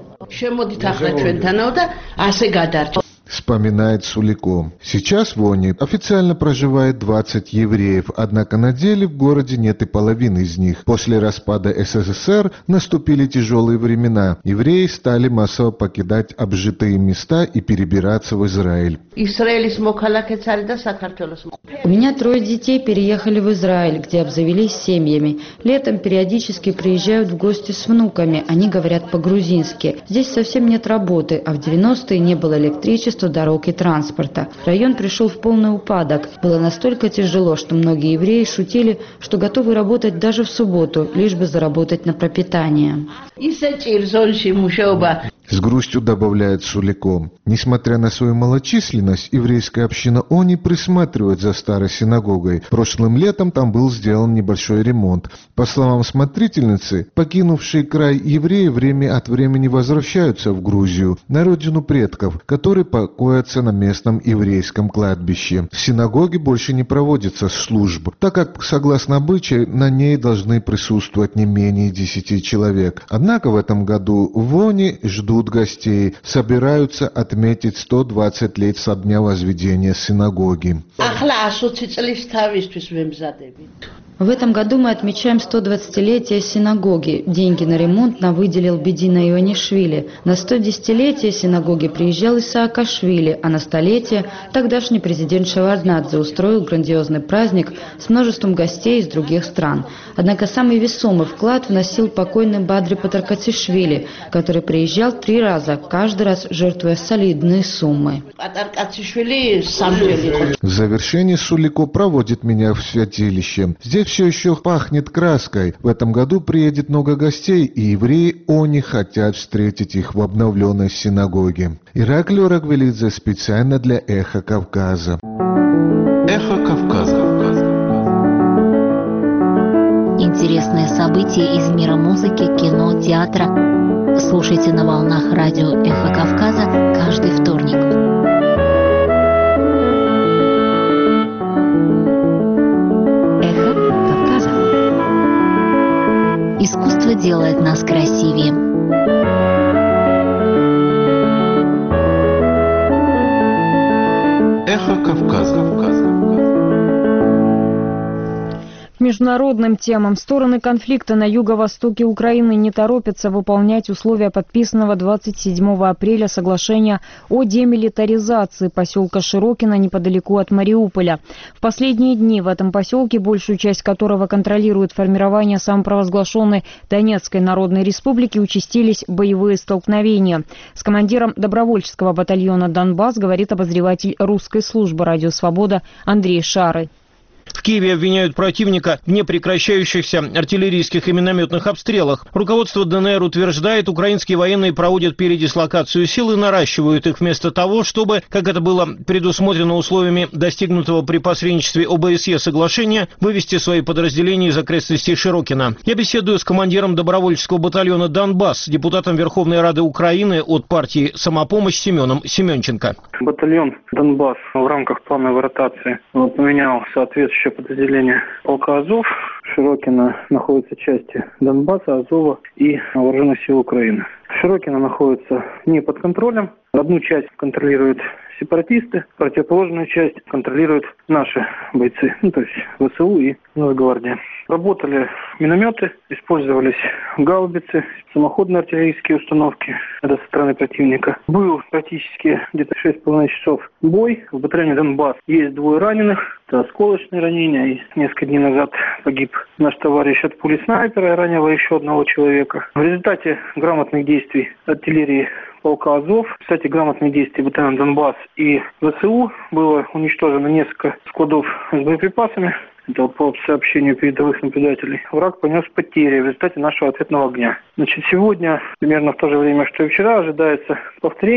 Вспоминает Сулико. Сейчас в Они официально проживает двадцать евреев, однако на деле в городе нет и половины из них. После распада СССР наступили тяжелые времена. Евреи стали массово покидать обжитые места и перебираться в Израиль. У меня трое детей переехали в Израиль, где обзавелись семьями. Летом периодически приезжают в гости с внуками. Они говорят по-грузински. Здесь совсем нет работы, а в девяностые не было электричества, дорог и транспорта. Район пришел в полный упадок. Было настолько тяжело, что многие евреи шутили, что готовы работать даже в субботу, лишь бы заработать на пропитание. С грустью добавляет Сулико. Несмотря на свою малочисленность, еврейская община Они присматривает за старой синагогой. Прошлым летом там был сделан небольшой ремонт. По словам смотрительницы, покинувшие край евреи время от времени возвращаются в Грузию, на родину предков, которые покоятся на местном еврейском кладбище. В синагоге больше не проводится служб, так как, согласно обычаю, на ней должны присутствовать не менее десяти человек. Однако в этом году в Они ждут гостей, собираются отметить сто двадцать лет со дня возведения синагоги. В этом году мы отмечаем сто двадцатилетие синагоги. Деньги на ремонт нам выделил Бедина Ионишвили. На сто десятилетие синагоги приезжал Исаакашвили, а на столетие тогдашний президент Шеварднадзе устроил грандиозный праздник с множеством гостей из других стран. Однако самый весомый вклад вносил покойный Бадри Патаркатишвили, который приезжал три раза, каждый раз жертвуя солидные суммы. В завершении Сулико проводит меня в святилище. Здесь все еще пахнет краской. В этом году приедет много гостей, и евреи Они хотят встретить их в обновленной синагоге. Ираклий Орагвелидзе специально для «Эхо Кавказа». «Эхо Кавказа». Интересные события из мира музыки, кино, театра. Слушайте на волнах радио «Эхо Кавказа» каждый вторник. Искусство делает нас красивее. Эхо Кавказа. К международным темам. Стороны конфликта на юго-востоке Украины не торопятся выполнять условия подписанного двадцать седьмого апреля соглашения о демилитаризации поселка Широкино неподалеку от Мариуполя. В последние дни в этом поселке, большую часть которого контролирует формирование самопровозглашенной Донецкой Народной Республики, участились боевые столкновения. С командиром добровольческого батальона «Донбасс» говорит обозреватель русской службы «Радио Свобода» Андрей Шары. В Киеве обвиняют противника в непрекращающихся артиллерийских и минометных обстрелах. Руководство ДНР утверждает, украинские военные проводят передислокацию сил и наращивают их вместо того, чтобы, как это было предусмотрено условиями достигнутого при посредничестве ОБСЕ соглашения, вывести свои подразделения из окрестностей Широкино. Я беседую с командиром добровольческого батальона «Донбасс», депутатом Верховной Рады Украины от партии «Самопомощь» Семеном Семенченко. Батальон «Донбасс» в рамках плановой ротации поменял соответствующее подразделение полка «Азов». Широкино находятся части Донбасса, Азова и Вооруженных сил Украины. Широкино находится не под контролем. Одну часть контролируют сепаратисты, противоположную часть контролируют наши бойцы, ну, то есть ВСУ и Носгвардия. Работали минометы, использовались гаубицы, самоходные артиллерийские установки, это со стороны противника. Был практически где-то шесть с половиной часов бой. В батальоне «Донбасс» есть двое раненых, это осколочные ранения. И несколько дней назад погиб наш товарищ от пули снайпера, ранило еще одного человека. В результате грамотных действий артиллерии полка «Азов», кстати, грамотных действий батальона «Донбасс» и ВСУ было уничтожено несколько складов с боеприпасами. Это по сообщению передовых наблюдателей. Враг понес потери в результате нашего ответного огня. Значит, сегодня, примерно в то же время, что и вчера, ожидается повторение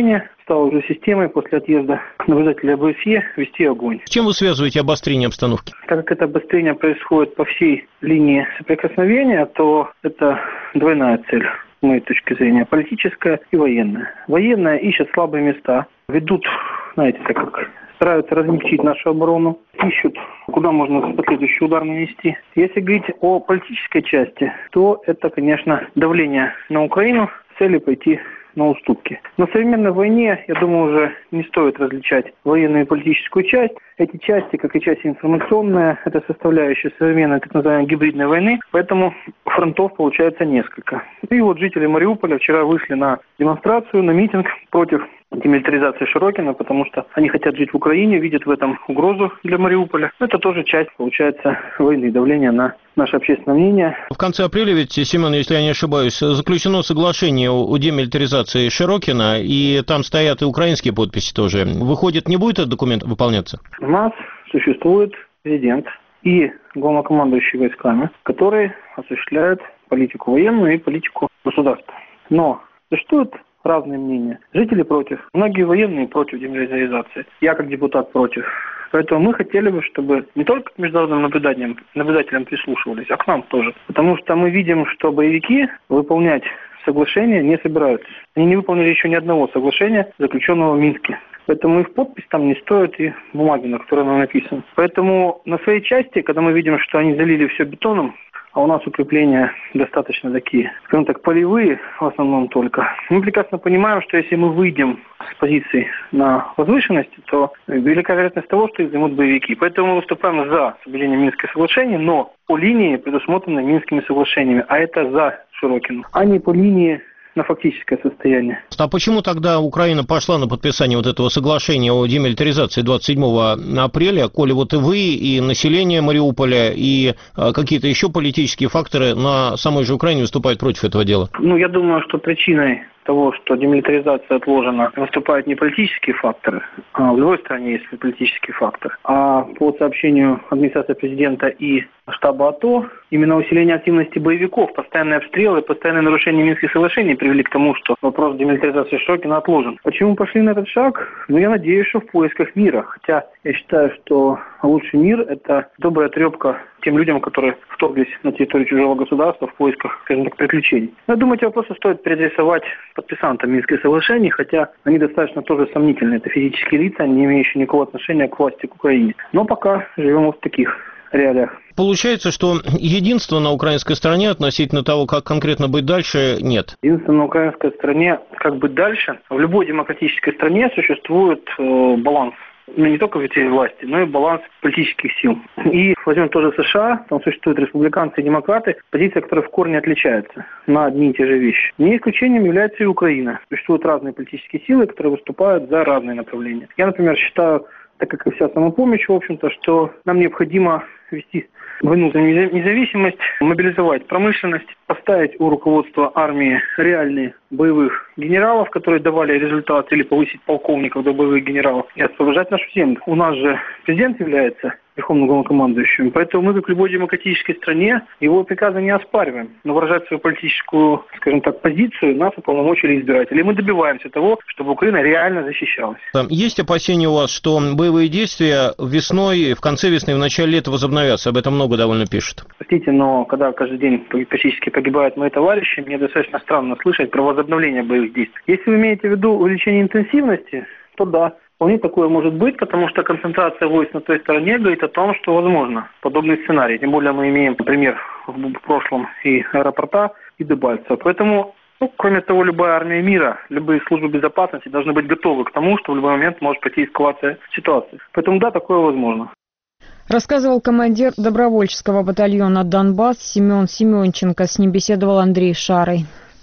стало уже системой после отъезда наблюдателя ОБСЕ вести огонь. С чем вы связываете обострение обстановки? Так как это обострение происходит по всей линии соприкосновения, то это двойная цель, с моей точки зрения, политическая и военная. Военная ищет слабые места, ведут, знаете, так как стараются размягчить нашу оборону, ищут, куда можно последующий удар нанести. Если говорить о политической части, то это, конечно, давление на Украину с целью пойти на уступки. Но в современной войне, я думаю, уже не стоит различать военную и политическую часть. Эти части, как и часть информационная, это составляющая современной так называемой гибридной войны, поэтому фронтов получается несколько. И вот жители Мариуполя вчера вышли на демонстрацию, на митинг против демилитаризации Широкино, потому что они хотят жить в Украине, видят в этом угрозу для Мариуполя. Это тоже часть, получается, войны, давления на наше общественное мнение. В конце апреля ведь, Семен, если я не ошибаюсь, заключено соглашение о демилитаризации Широкино, и там стоят и украинские подписи тоже. Выходит, не будет этот документ выполняться? У нас существует президент и главнокомандующий войсками, которые осуществляют политику военную и политику государства. Но существует разные мнения. Жители против, многие военные против демилитаризации. Я как депутат против. Поэтому мы хотели бы, чтобы не только к международным наблюдателям, наблюдателям прислушивались, а к нам тоже. Потому что мы видим, что боевики выполнять соглашение не собираются. Они не выполнили еще ни одного соглашения, заключенного в Минске. Поэтому их подпись там не стоит и бумаги, на которой оно написано. Поэтому на своей части, когда мы видим, что они залили все бетоном, а у нас укрепления достаточно такие, скажем так, полевые в основном только. Мы прекрасно понимаем, что если мы выйдем с позиций на возвышенности, то велика вероятность того, что их займут боевики. Поэтому мы выступаем за соблюдение Минских соглашений, но по линии, предусмотренной Минскими соглашениями, а это за Широкино, а не по линии на фактическое состояние. А почему тогда Украина пошла на подписание вот этого соглашения о демилитаризации двадцать седьмого апреля, коли вот и вы, и население Мариуполя, и а, какие-то еще политические факторы на самой же Украине выступают против этого дела? Ну, я думаю, что причиной того, что демилитаризация отложена, выступают не политические факторы, а в любой стране есть политический фактор. А по сообщению администрации президента и штаба АТО, именно усиление активности боевиков, постоянные обстрелы, постоянные нарушения Минских соглашений привели к тому, что вопрос демилитаризации Широкино отложен. Почему пошли на этот шаг? Ну, я надеюсь, что в поисках мира. Хотя я считаю, что лучший мир – это добрая трепка тем людям, которые вторглись на территорию чужого государства в поисках, скажем так, приключений. Но я думаю, эти вопросы стоит переадресовать подписантам Минских соглашений, хотя они достаточно тоже сомнительны. Это физические лица, не имеющие никакого отношения к власти, к Украине. Но пока живем вот в таких реалиях. Получается, что единства на украинской стороне относительно того, как конкретно быть дальше, нет. Единство на украинской стороне, как быть дальше. В любой демократической стране существует э, баланс. Ну, не только ветвей власти, но и баланс политических сил. И возьмем тоже США, там существуют республиканцы и демократы, позиция, которая в корне отличается на одни и те же вещи. Не исключением является и Украина. Существуют разные политические силы, которые выступают за разные направления. Я, например, считаю, так как и вся самопомощь, в общем-то, что нам необходимо вести войну за независимость, мобилизовать промышленность, поставить у руководства армии реальные боевых генералов, которые давали результат, или повысить полковников до боевых генералов, и освобождать нашу землю. У нас же президент является верховным главнокомандующим, поэтому мы, как в любой демократической стране, его приказы не оспариваем. Но выражать свою политическую, скажем так, позицию нас уполномочили избиратели. И мы добиваемся того, чтобы Украина реально защищалась. Есть опасения у вас, что боевые действия весной, в конце весны, в начале лета возобновятся? Об этом много довольно пишут. Простите, но когда каждый день практически погибают мои товарищи, мне достаточно странно слышать про возобновление боевых действий. Если вы имеете в виду увеличение интенсивности, то да. Вполне такое может быть, потому что концентрация войск на той стороне говорит о том, что возможно подобный сценарий. Тем более мы имеем, например, в прошлом и аэропорта, и Дебальцево. Поэтому, ну, кроме того, любая армия мира, любые службы безопасности должны быть готовы к тому, что в любой момент может пойти эскалация ситуации. Поэтому да, такое возможно. Рассказывал командир добровольческого батальона «Донбасс» Семен Семенченко. С ним беседовал Андрей Шарый.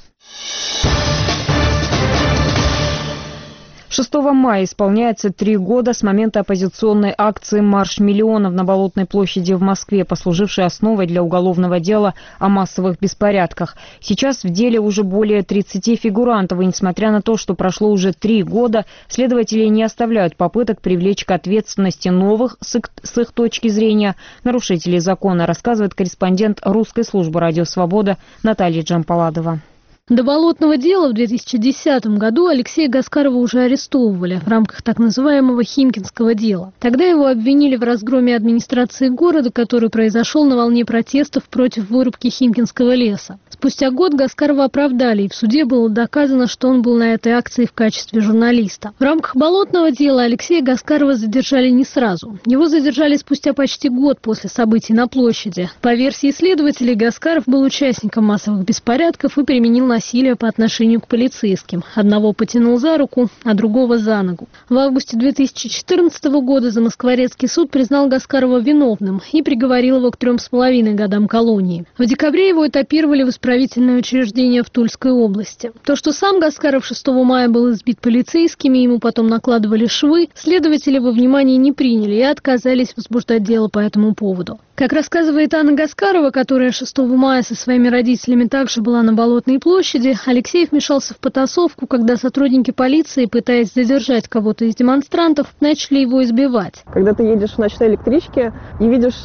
шестого мая исполняется три года с момента оппозиционной акции «Марш миллионов» на Болотной площади в Москве, послужившей основой для уголовного дела о массовых беспорядках. Сейчас в деле уже более тридцати фигурантов, и несмотря на то, что прошло уже три года, следователи не оставляют попыток привлечь к ответственности новых, с их, с их точки зрения, нарушителей закона, рассказывает корреспондент русской службы «Радио Свобода» Наталья Джампаладова. До болотного дела в две тысячи десятом году Алексея Гаскарова уже арестовывали в рамках так называемого Химкинского дела. Тогда его обвинили в разгроме администрации города, который произошел на волне протестов против вырубки Химкинского леса. Спустя год Гаскарова оправдали, и в суде было доказано, что он был на этой акции в качестве журналиста. В рамках болотного дела Алексея Гаскарова задержали не сразу. Его задержали спустя почти год после событий на площади. По версии следователей, Гаскаров был участником массовых беспорядков и применил насилие по отношению к полицейским. Одного потянул за руку, а другого за ногу. В августе две тысячи четырнадцатого года Замоскворецкий суд признал Гаскарова виновным и приговорил его к трем с половиной годам колонии. В декабре его этапировали в исправительное учреждение в Тульской области. То, что сам Гаскаров шестого мая был избит полицейскими, ему потом накладывали швы, следователи во внимание не приняли и отказались возбуждать дело по этому поводу. Как рассказывает Анна Гаскарова, которая шестого мая со своими родителями также была на Болотной площади, Алексей вмешался в потасовку, когда сотрудники полиции, пытаясь задержать кого-то из демонстрантов, начали его избивать. Когда ты едешь в ночной электричке и видишь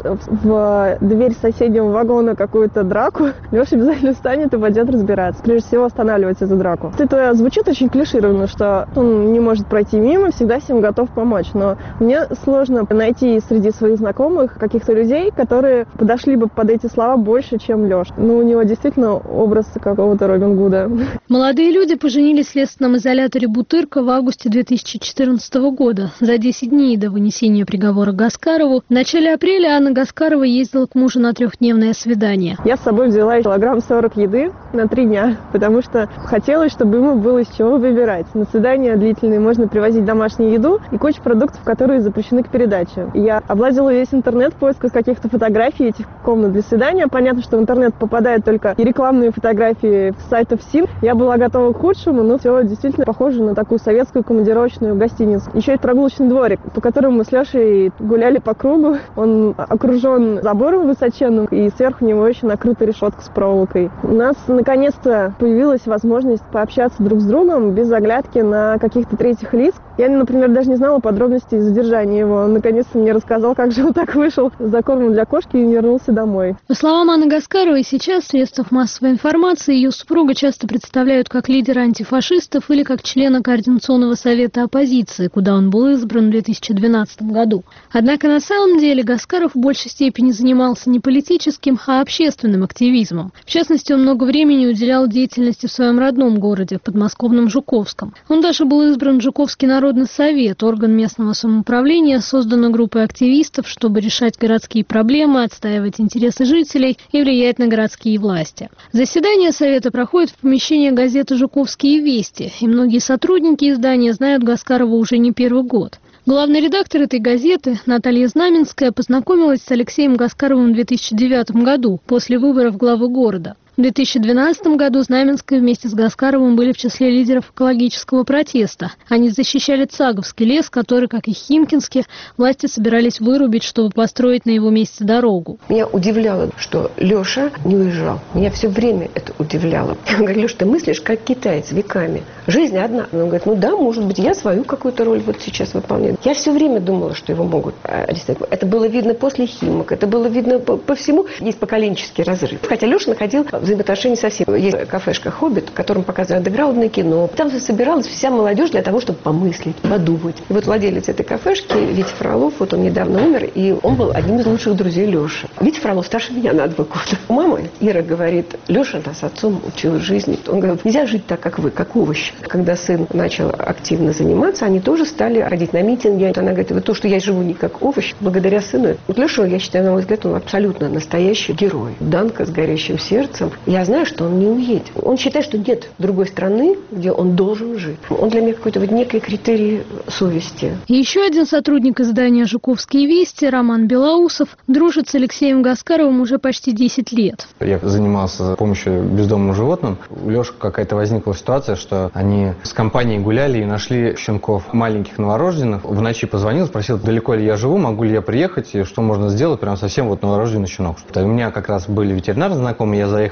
в дверь соседнего вагона какую-то драку, Леша обязательно встанет и пойдет разбираться. Прежде всего останавливать эту драку. Это звучит очень клишированно, что он не может пройти мимо, всегда всем готов помочь. Но мне сложно найти среди своих знакомых каких-то людей, которые подошли бы под эти слова больше, чем Леша. Ну, у него действительно образ какого-то Робин Гуда. Молодые люди поженились в следственном изоляторе Бутырка в августе две тысячи четырнадцатого года, за десять дней до вынесения приговора Гаскарову. В начале апреля Анна Гаскарова ездила к мужу на трехдневное свидание. Я с собой взяла килограмм сорок еды на три дня, потому что хотелось, чтобы ему было из чего выбирать. На свидания длительные можно привозить домашнюю еду и кучу продуктов, которые запрещены к передаче. Я обладала весь интернет в поисках каких-то фотографий этих комнат для свидания. Понятно, что в интернет попадают только и рекламные фотографии с сайтов СИМ. Я была готова к худшему, но все действительно похоже на такую советскую командировочную гостиницу. Еще есть прогулочный дворик, по которому мы с Лешей гуляли по кругу. Он окружен забором высоченным, и сверху него еще накрыта решетка с проволокой. У нас наконец-то появилась возможность пообщаться друг с другом без оглядки на каких-то третьих лиц. Я, например, даже не знала подробностей задержания его. Он наконец-то мне рассказал, как же он так вышел за кормом для кошки и вернулся домой. По словам Анны Гаскаровой, сейчас в средствах массовой информации ее супруга часто представляют как лидера антифашистов или как члена Координационного совета оппозиции, куда он был избран в две тысячи двенадцатом году. Однако на самом деле Гаскаров в большей степени занимался не политическим, а общественным активизмом. В частности, он много времени уделял деятельности в своем родном городе, в подмосковном Жуковском. Он даже был избран в Жуковский народный совет, орган местного самоуправления, созданной группой активистов, чтобы решать городские проблемы, отстаивать интересы жителей и влиять на городские власти. Заседание совета проходит в помещении газеты «Жуковские вести», и многие сотрудники издания знают Гаскарова уже не первый год. Главный редактор этой газеты Наталья Знаменская познакомилась с Алексеем Гаскаровым в две тысячи девятом году, после выборов главы города. В две тысячи двенадцатом году Знаменская вместе с Гаскаровым были в числе лидеров экологического протеста. Они защищали Цаговский лес, который, как и Химкинский, власти собирались вырубить, чтобы построить на его месте дорогу. Меня удивляло, что Леша не уезжал. Меня все время это удивляло. Я говорю: Леша, ты мыслишь как китаец веками. Жизнь одна. Он говорит: ну да, может быть, я свою какую-то роль вот сейчас выполняю. Я все время думала, что его могут арестовать. Это было видно после Химок, это было видно по, по всему. Есть поколенческий разрыв. Хотя Леша находил взаимоотношения со всеми. Есть кафешка «Хоббит», в котором показывают андеграундное кино. Там собиралась вся молодежь для того, чтобы помыслить, подумать. И вот владелец этой кафешки, Витя Фролов, вот он недавно умер, и он был одним из лучших друзей Леши. Витя Фролов старше меня на два года. У мамы Ира говорит: Леша нас с отцом учил жизни. Он говорит: нельзя жить так, как вы, как овощ. Когда сын начал активно заниматься, они тоже стали ходить на митинги. Она говорит: вот то, что я живу не как овощ, благодаря сыну. Вот Леша, я считаю, на мой взгляд, он абсолютно настоящий герой. Данка с горящим сердцем. Я знаю, что он не уедет. Он считает, что нет другой страны, где он должен жить. Он для меня какой-то вот некий критерий совести. И еще один сотрудник издания «Жуковские вести», Роман Белоусов, дружит с Алексеем Гаскаровым уже почти десять лет. Я занимался помощью бездомным животным. У Леши какая-то возникла ситуация, что они с компанией гуляли и нашли щенков маленьких новорожденных. В ночи позвонил, спросил, далеко ли я живу, могу ли я приехать, и что можно сделать, прям совсем вот новорожденный щенок. У меня как раз были ветеринары знакомые, я заехал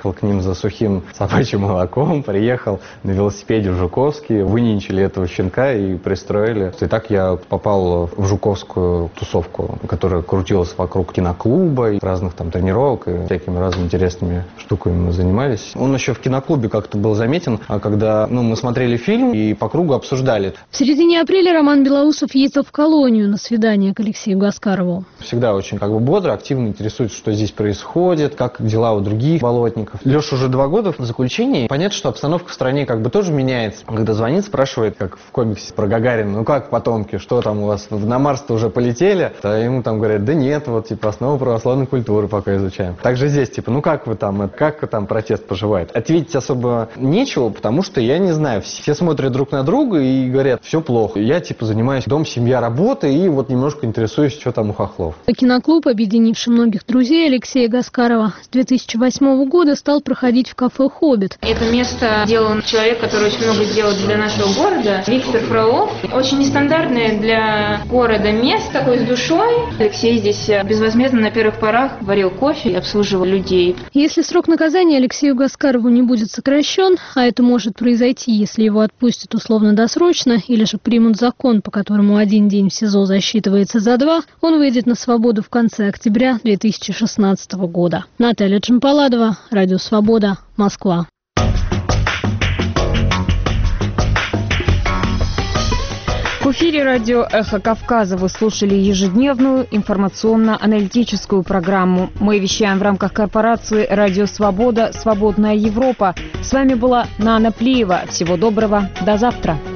поехал к ним за сухим собачьим молоком, приехал на велосипеде в Жуковский, выненчили этого щенка и пристроили. И так я попал в жуковскую тусовку, которая крутилась вокруг киноклуба, и разных там тренировок и всякими разными интересными штуками мы занимались. Он еще в киноклубе как-то был заметен, а когда ну, мы смотрели фильм и по кругу обсуждали. В середине апреля Роман Белоусов ездил в колонию на свидание к Алексею Гаскарову. Всегда очень как бы бодро, активно интересуется, что здесь происходит, как дела у других болотников. Леша уже два года в заключении. Понятно, что обстановка в стране как бы тоже меняется. Когда звонит, спрашивает, как в комиксе про Гагарина, ну как потомки, что там у вас, на Марс-то уже полетели? А ему там говорят, да нет, вот типа основы православной культуры пока изучаем. Также здесь, типа, ну как вы там, как там протест поживает? Ответить особо нечего, потому что я не знаю, все смотрят друг на друга и говорят, все плохо. Я типа занимаюсь дом, семья, работа и вот немножко интересуюсь, что там у хохлов. Киноклуб, объединивший многих друзей Алексея Гаскарова, с две тысячи восьмого года стал проходить в кафе «Хоббит». Это место делал человек, который очень много сделал для нашего города, Виктор Фролов. Очень нестандартное для города место, такое с душой. Алексей здесь безвозмездно на первых порах варил кофе и обслуживал людей. Если срок наказания Алексею Гаскарову не будет сокращен, а это может произойти, если его отпустят условно-досрочно или же примут закон, по которому один день в СИЗО засчитывается за два, он выйдет на свободу в конце октября две тысячи шестнадцатого года. Наталья Джампаладова, Радио Свобода, Москва. В эфире радио «Эхо Кавказа» вы слушали ежедневную информационно-аналитическую программу. Мы вещаем в рамках корпорации «Радио Свобода. Свободная Европа». С вами была Нана Плиева. Всего доброго. До завтра.